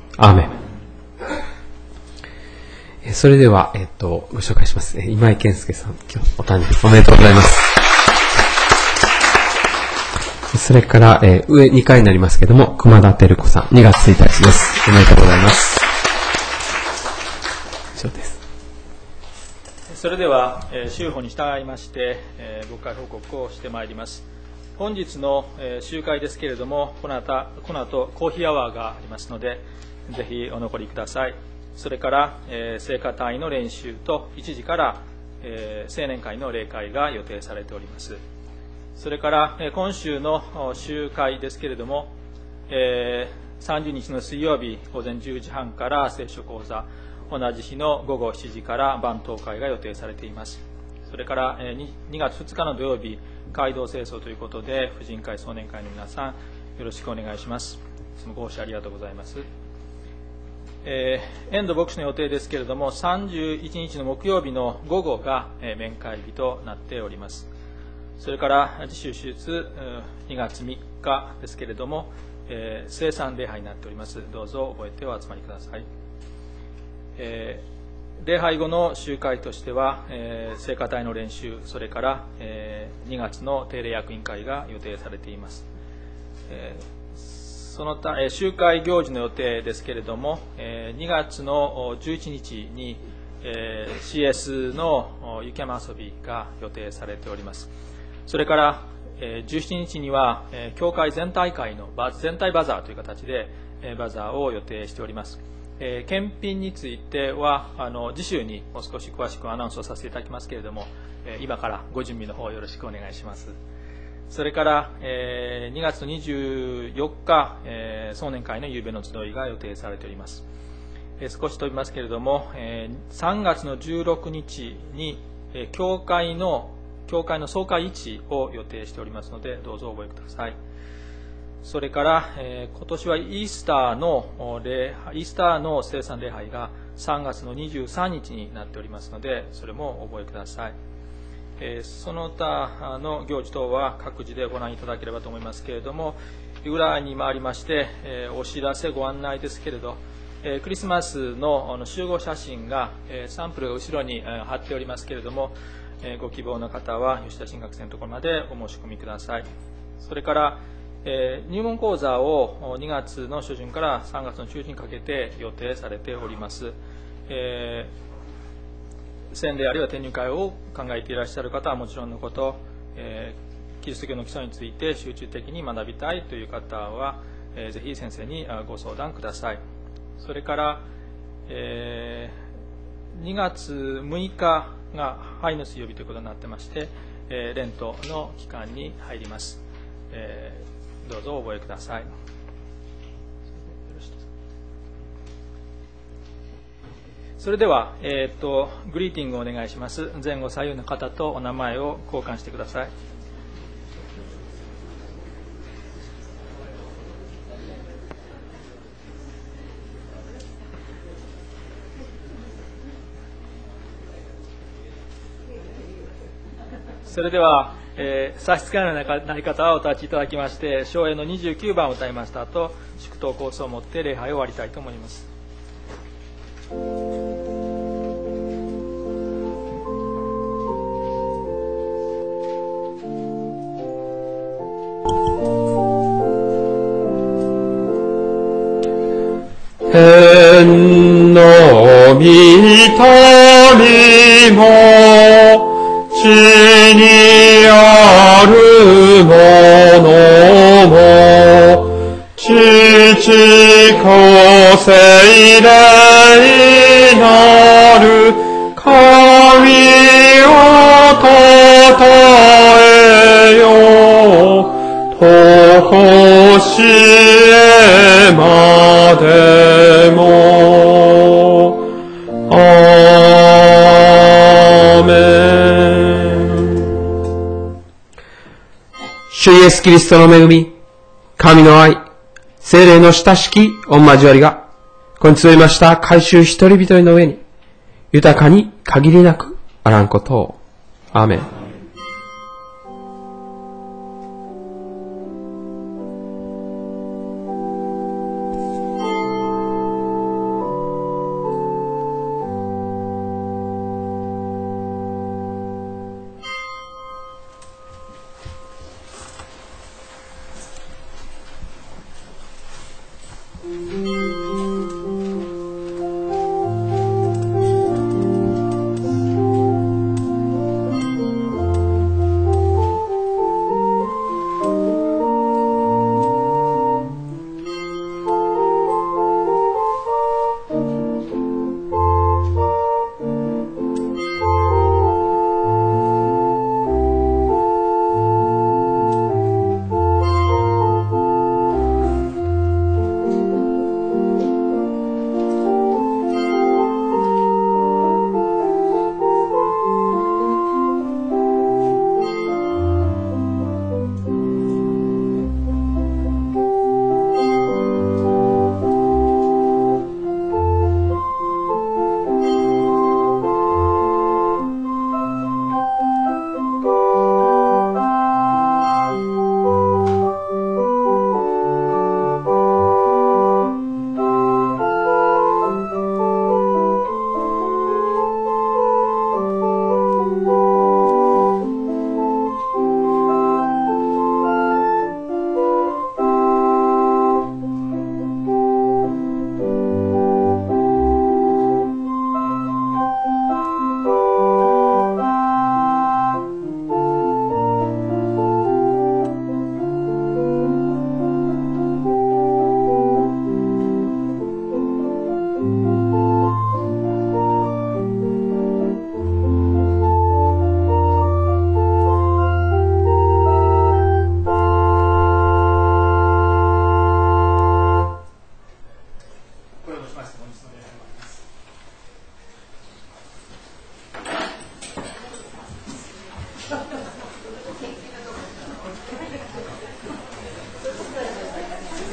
アーメン。それでは、ご紹介します。今井健介さん、今日お誕生日おめでとうございます。それから、上2回になりますけども、熊田照子さん、2月1日です。おめでとうございます。以上です。 それでは、週報に従いまして、牧会報告をしてまいります。本日の、集会ですけれども、この後コーヒーアワーがありますので、ぜひお残りください。それから、聖歌隊の練習と1時から、青年会の例会が予定されております。それから、今週の集会ですけれども、30日の水曜日午前10時半から聖書講座、同じ日の午後7時から晩祷会が予定されています。それから2月2日の土曜日、街道清掃ということで、婦人会壮年会の皆さん、よろしくお願いします。いつもご奉仕ありがとうございます。遠藤牧師の予定ですけれども、31日の木曜日の午後が面会日となっております。それから次週手術2月3日ですけれども、聖餐礼拝になっております。どうぞ覚えてお集まりください。礼拝後の集会としては、聖歌隊の練習、それから、2月の定例役員会が予定されています。その集会行事の予定ですけれども、2月の11日に、CS の雪山遊びが予定されております。それから、17日には、教会全体会の全体バザーという形で、バザーを予定しております。検品については次週にもう少し詳しくアナウンスをさせていただきますけれども、今からご準備の方よろしくお願いします。それから2月の24日、壮年会の夕べの集いが予定されております。少し飛びますけれども、3月の16日に教会の総会市を予定しておりますので、どうぞお覚えください。 それから、今年はイースターの聖餐礼拝が3月の23日になっておりますので、それもお覚えください。その他の行事等は各自でご覧いただければと思いますけれども、裏に回りまして、お知らせご案内ですけれど、クリスマスの集合写真が、サンプルが後ろに貼っておりますけれども、ご希望の方は吉田神学生のところまでお申し込みください。それから入門講座を2月の初旬から3月の中旬にかけて予定されております。洗礼あるいは転入会を考えていらっしゃる方はもちろんのこと、キリスト教の基礎について集中的に学びたいという方は、ぜひ先生にご相談ください。それから、2月6日が灰の水曜日ということになってまして、レントの期間に入ります。どうぞお覚えください。それでは、グリーティングをお願いします。前後左右の方とお名前を交換してください。それでは、差し支えのない方はお立ちいただきまして、唱詠の29番を歌いました後、祝祷コースを持って礼拝を終わりたいと思います。 天の御民も地にあるものも父子聖霊なる神をたたえよとこしえまでもアーメン。主イエスキリストの恵み、神の愛、聖霊の親しき御交わりが、ここに集いました改宗一人一人の上に、豊かに限りなくあらんことを。アーメン。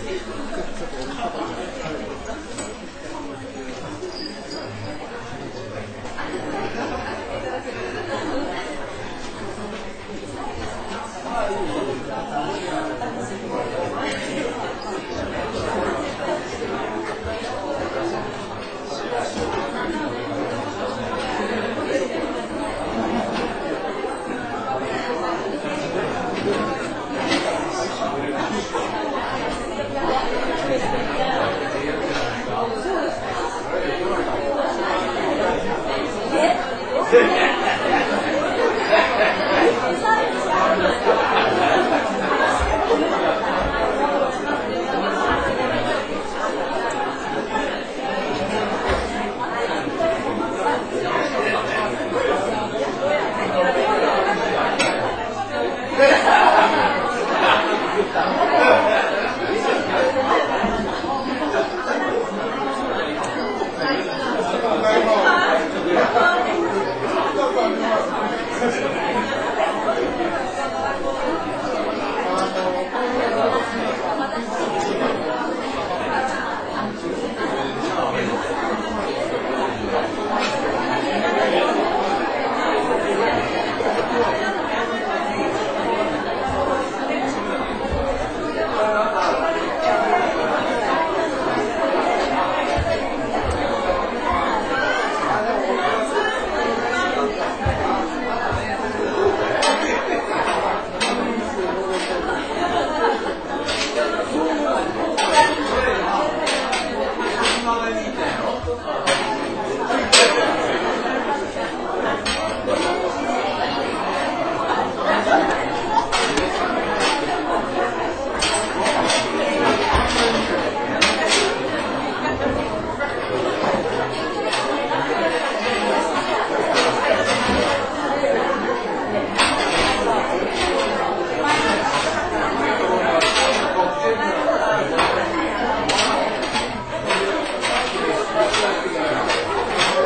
「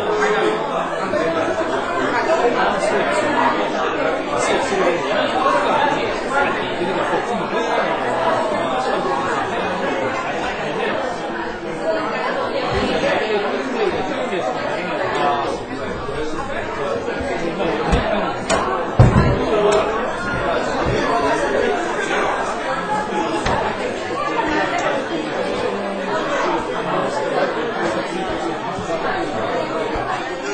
「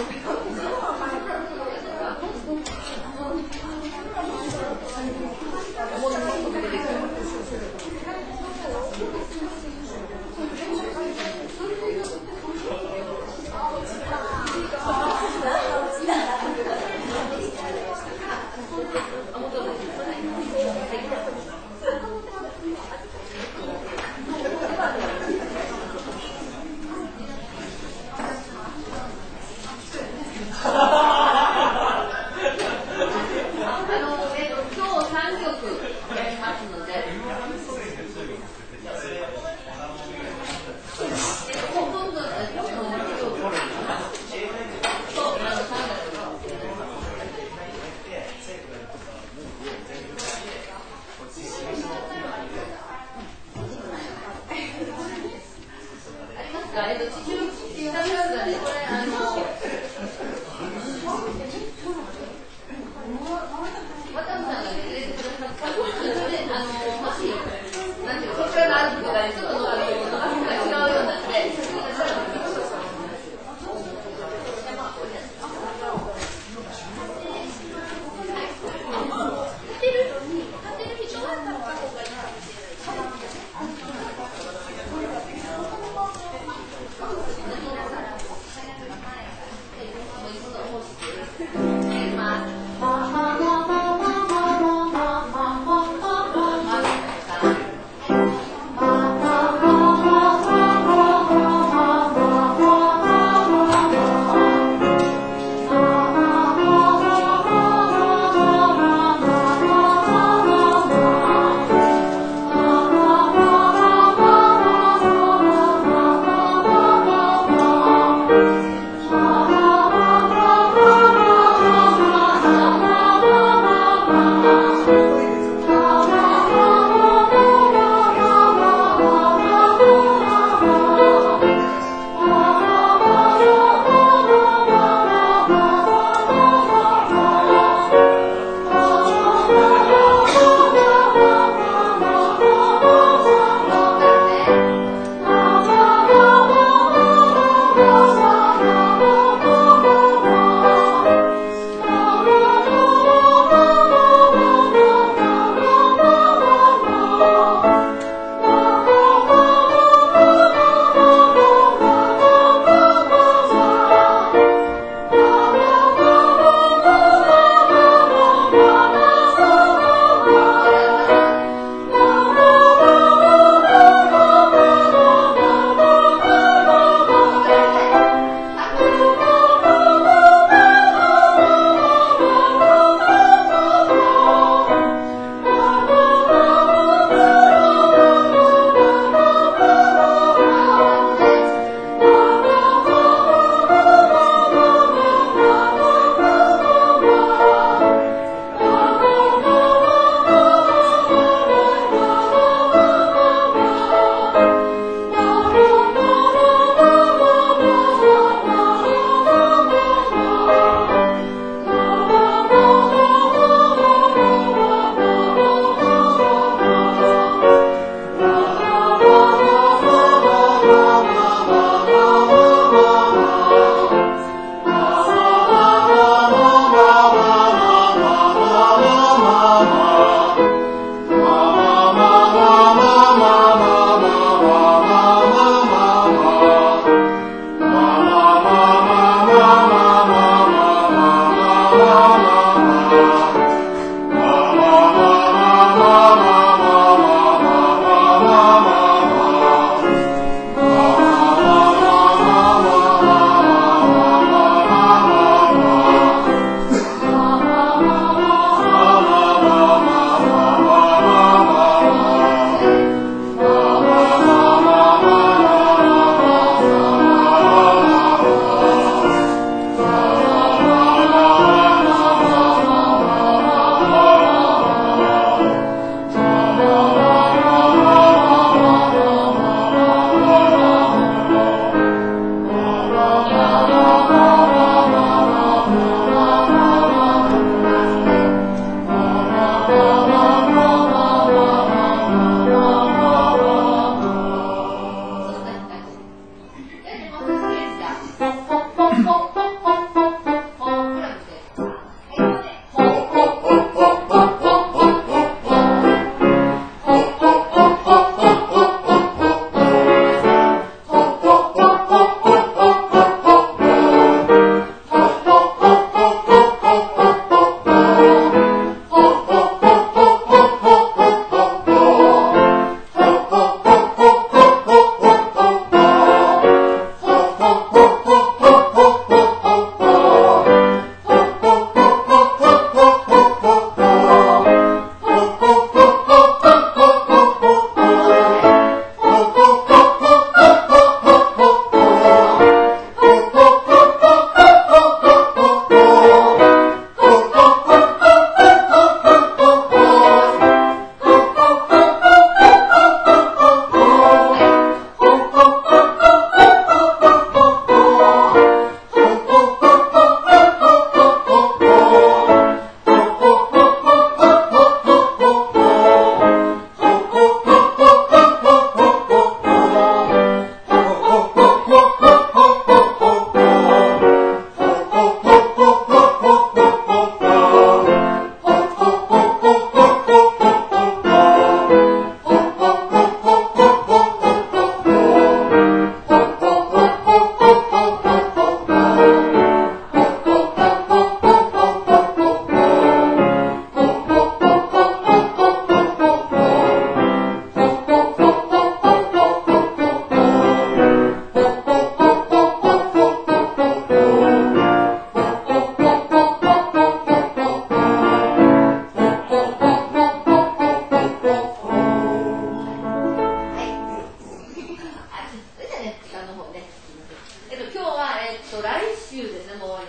「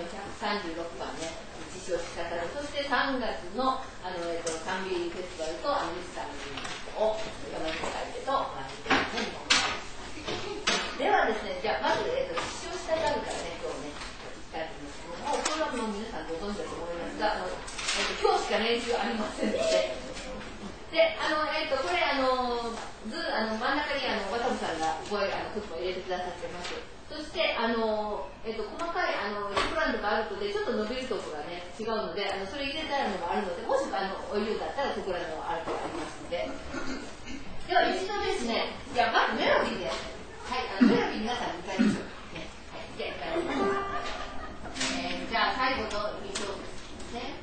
136番ね、実証し方で、そして3月の賛美フェスティバルとミスターのを山口会でと同じではですね、じゃあまず、実証し方からね、今日ね、いきたいと思います。もうこれはもう皆さんご存知だと思いますが、今日しか練習ありませんので、で、これ真ん中に渡部さんがフットを入れてくださってます。そして、細かいプランとかあるとで、ちょっと伸びるところがね、違うので、それ入れたいのがあるので、もしお湯だったらそこらのがあるとありますので。では、一度ですね、じゃあ、まずメロディーです。はい、メロディー皆さん歌いましょう。ね、はい、じゃあ、歌います。じゃあ、最後の2曲ですね。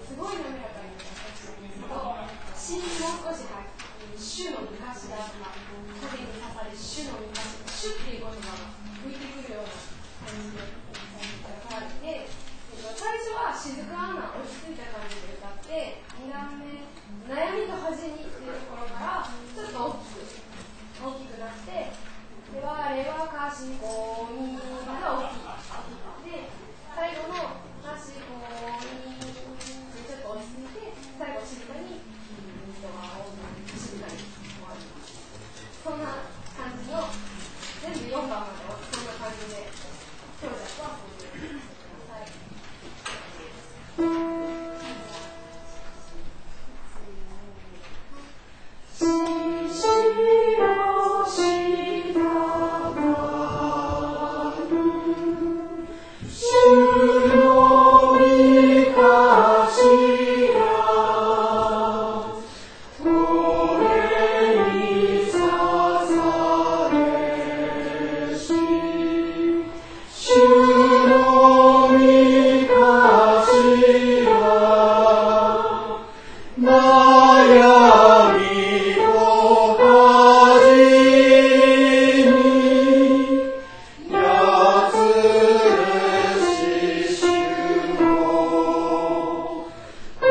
すごい滑らかになったんですけど、芯も少し主の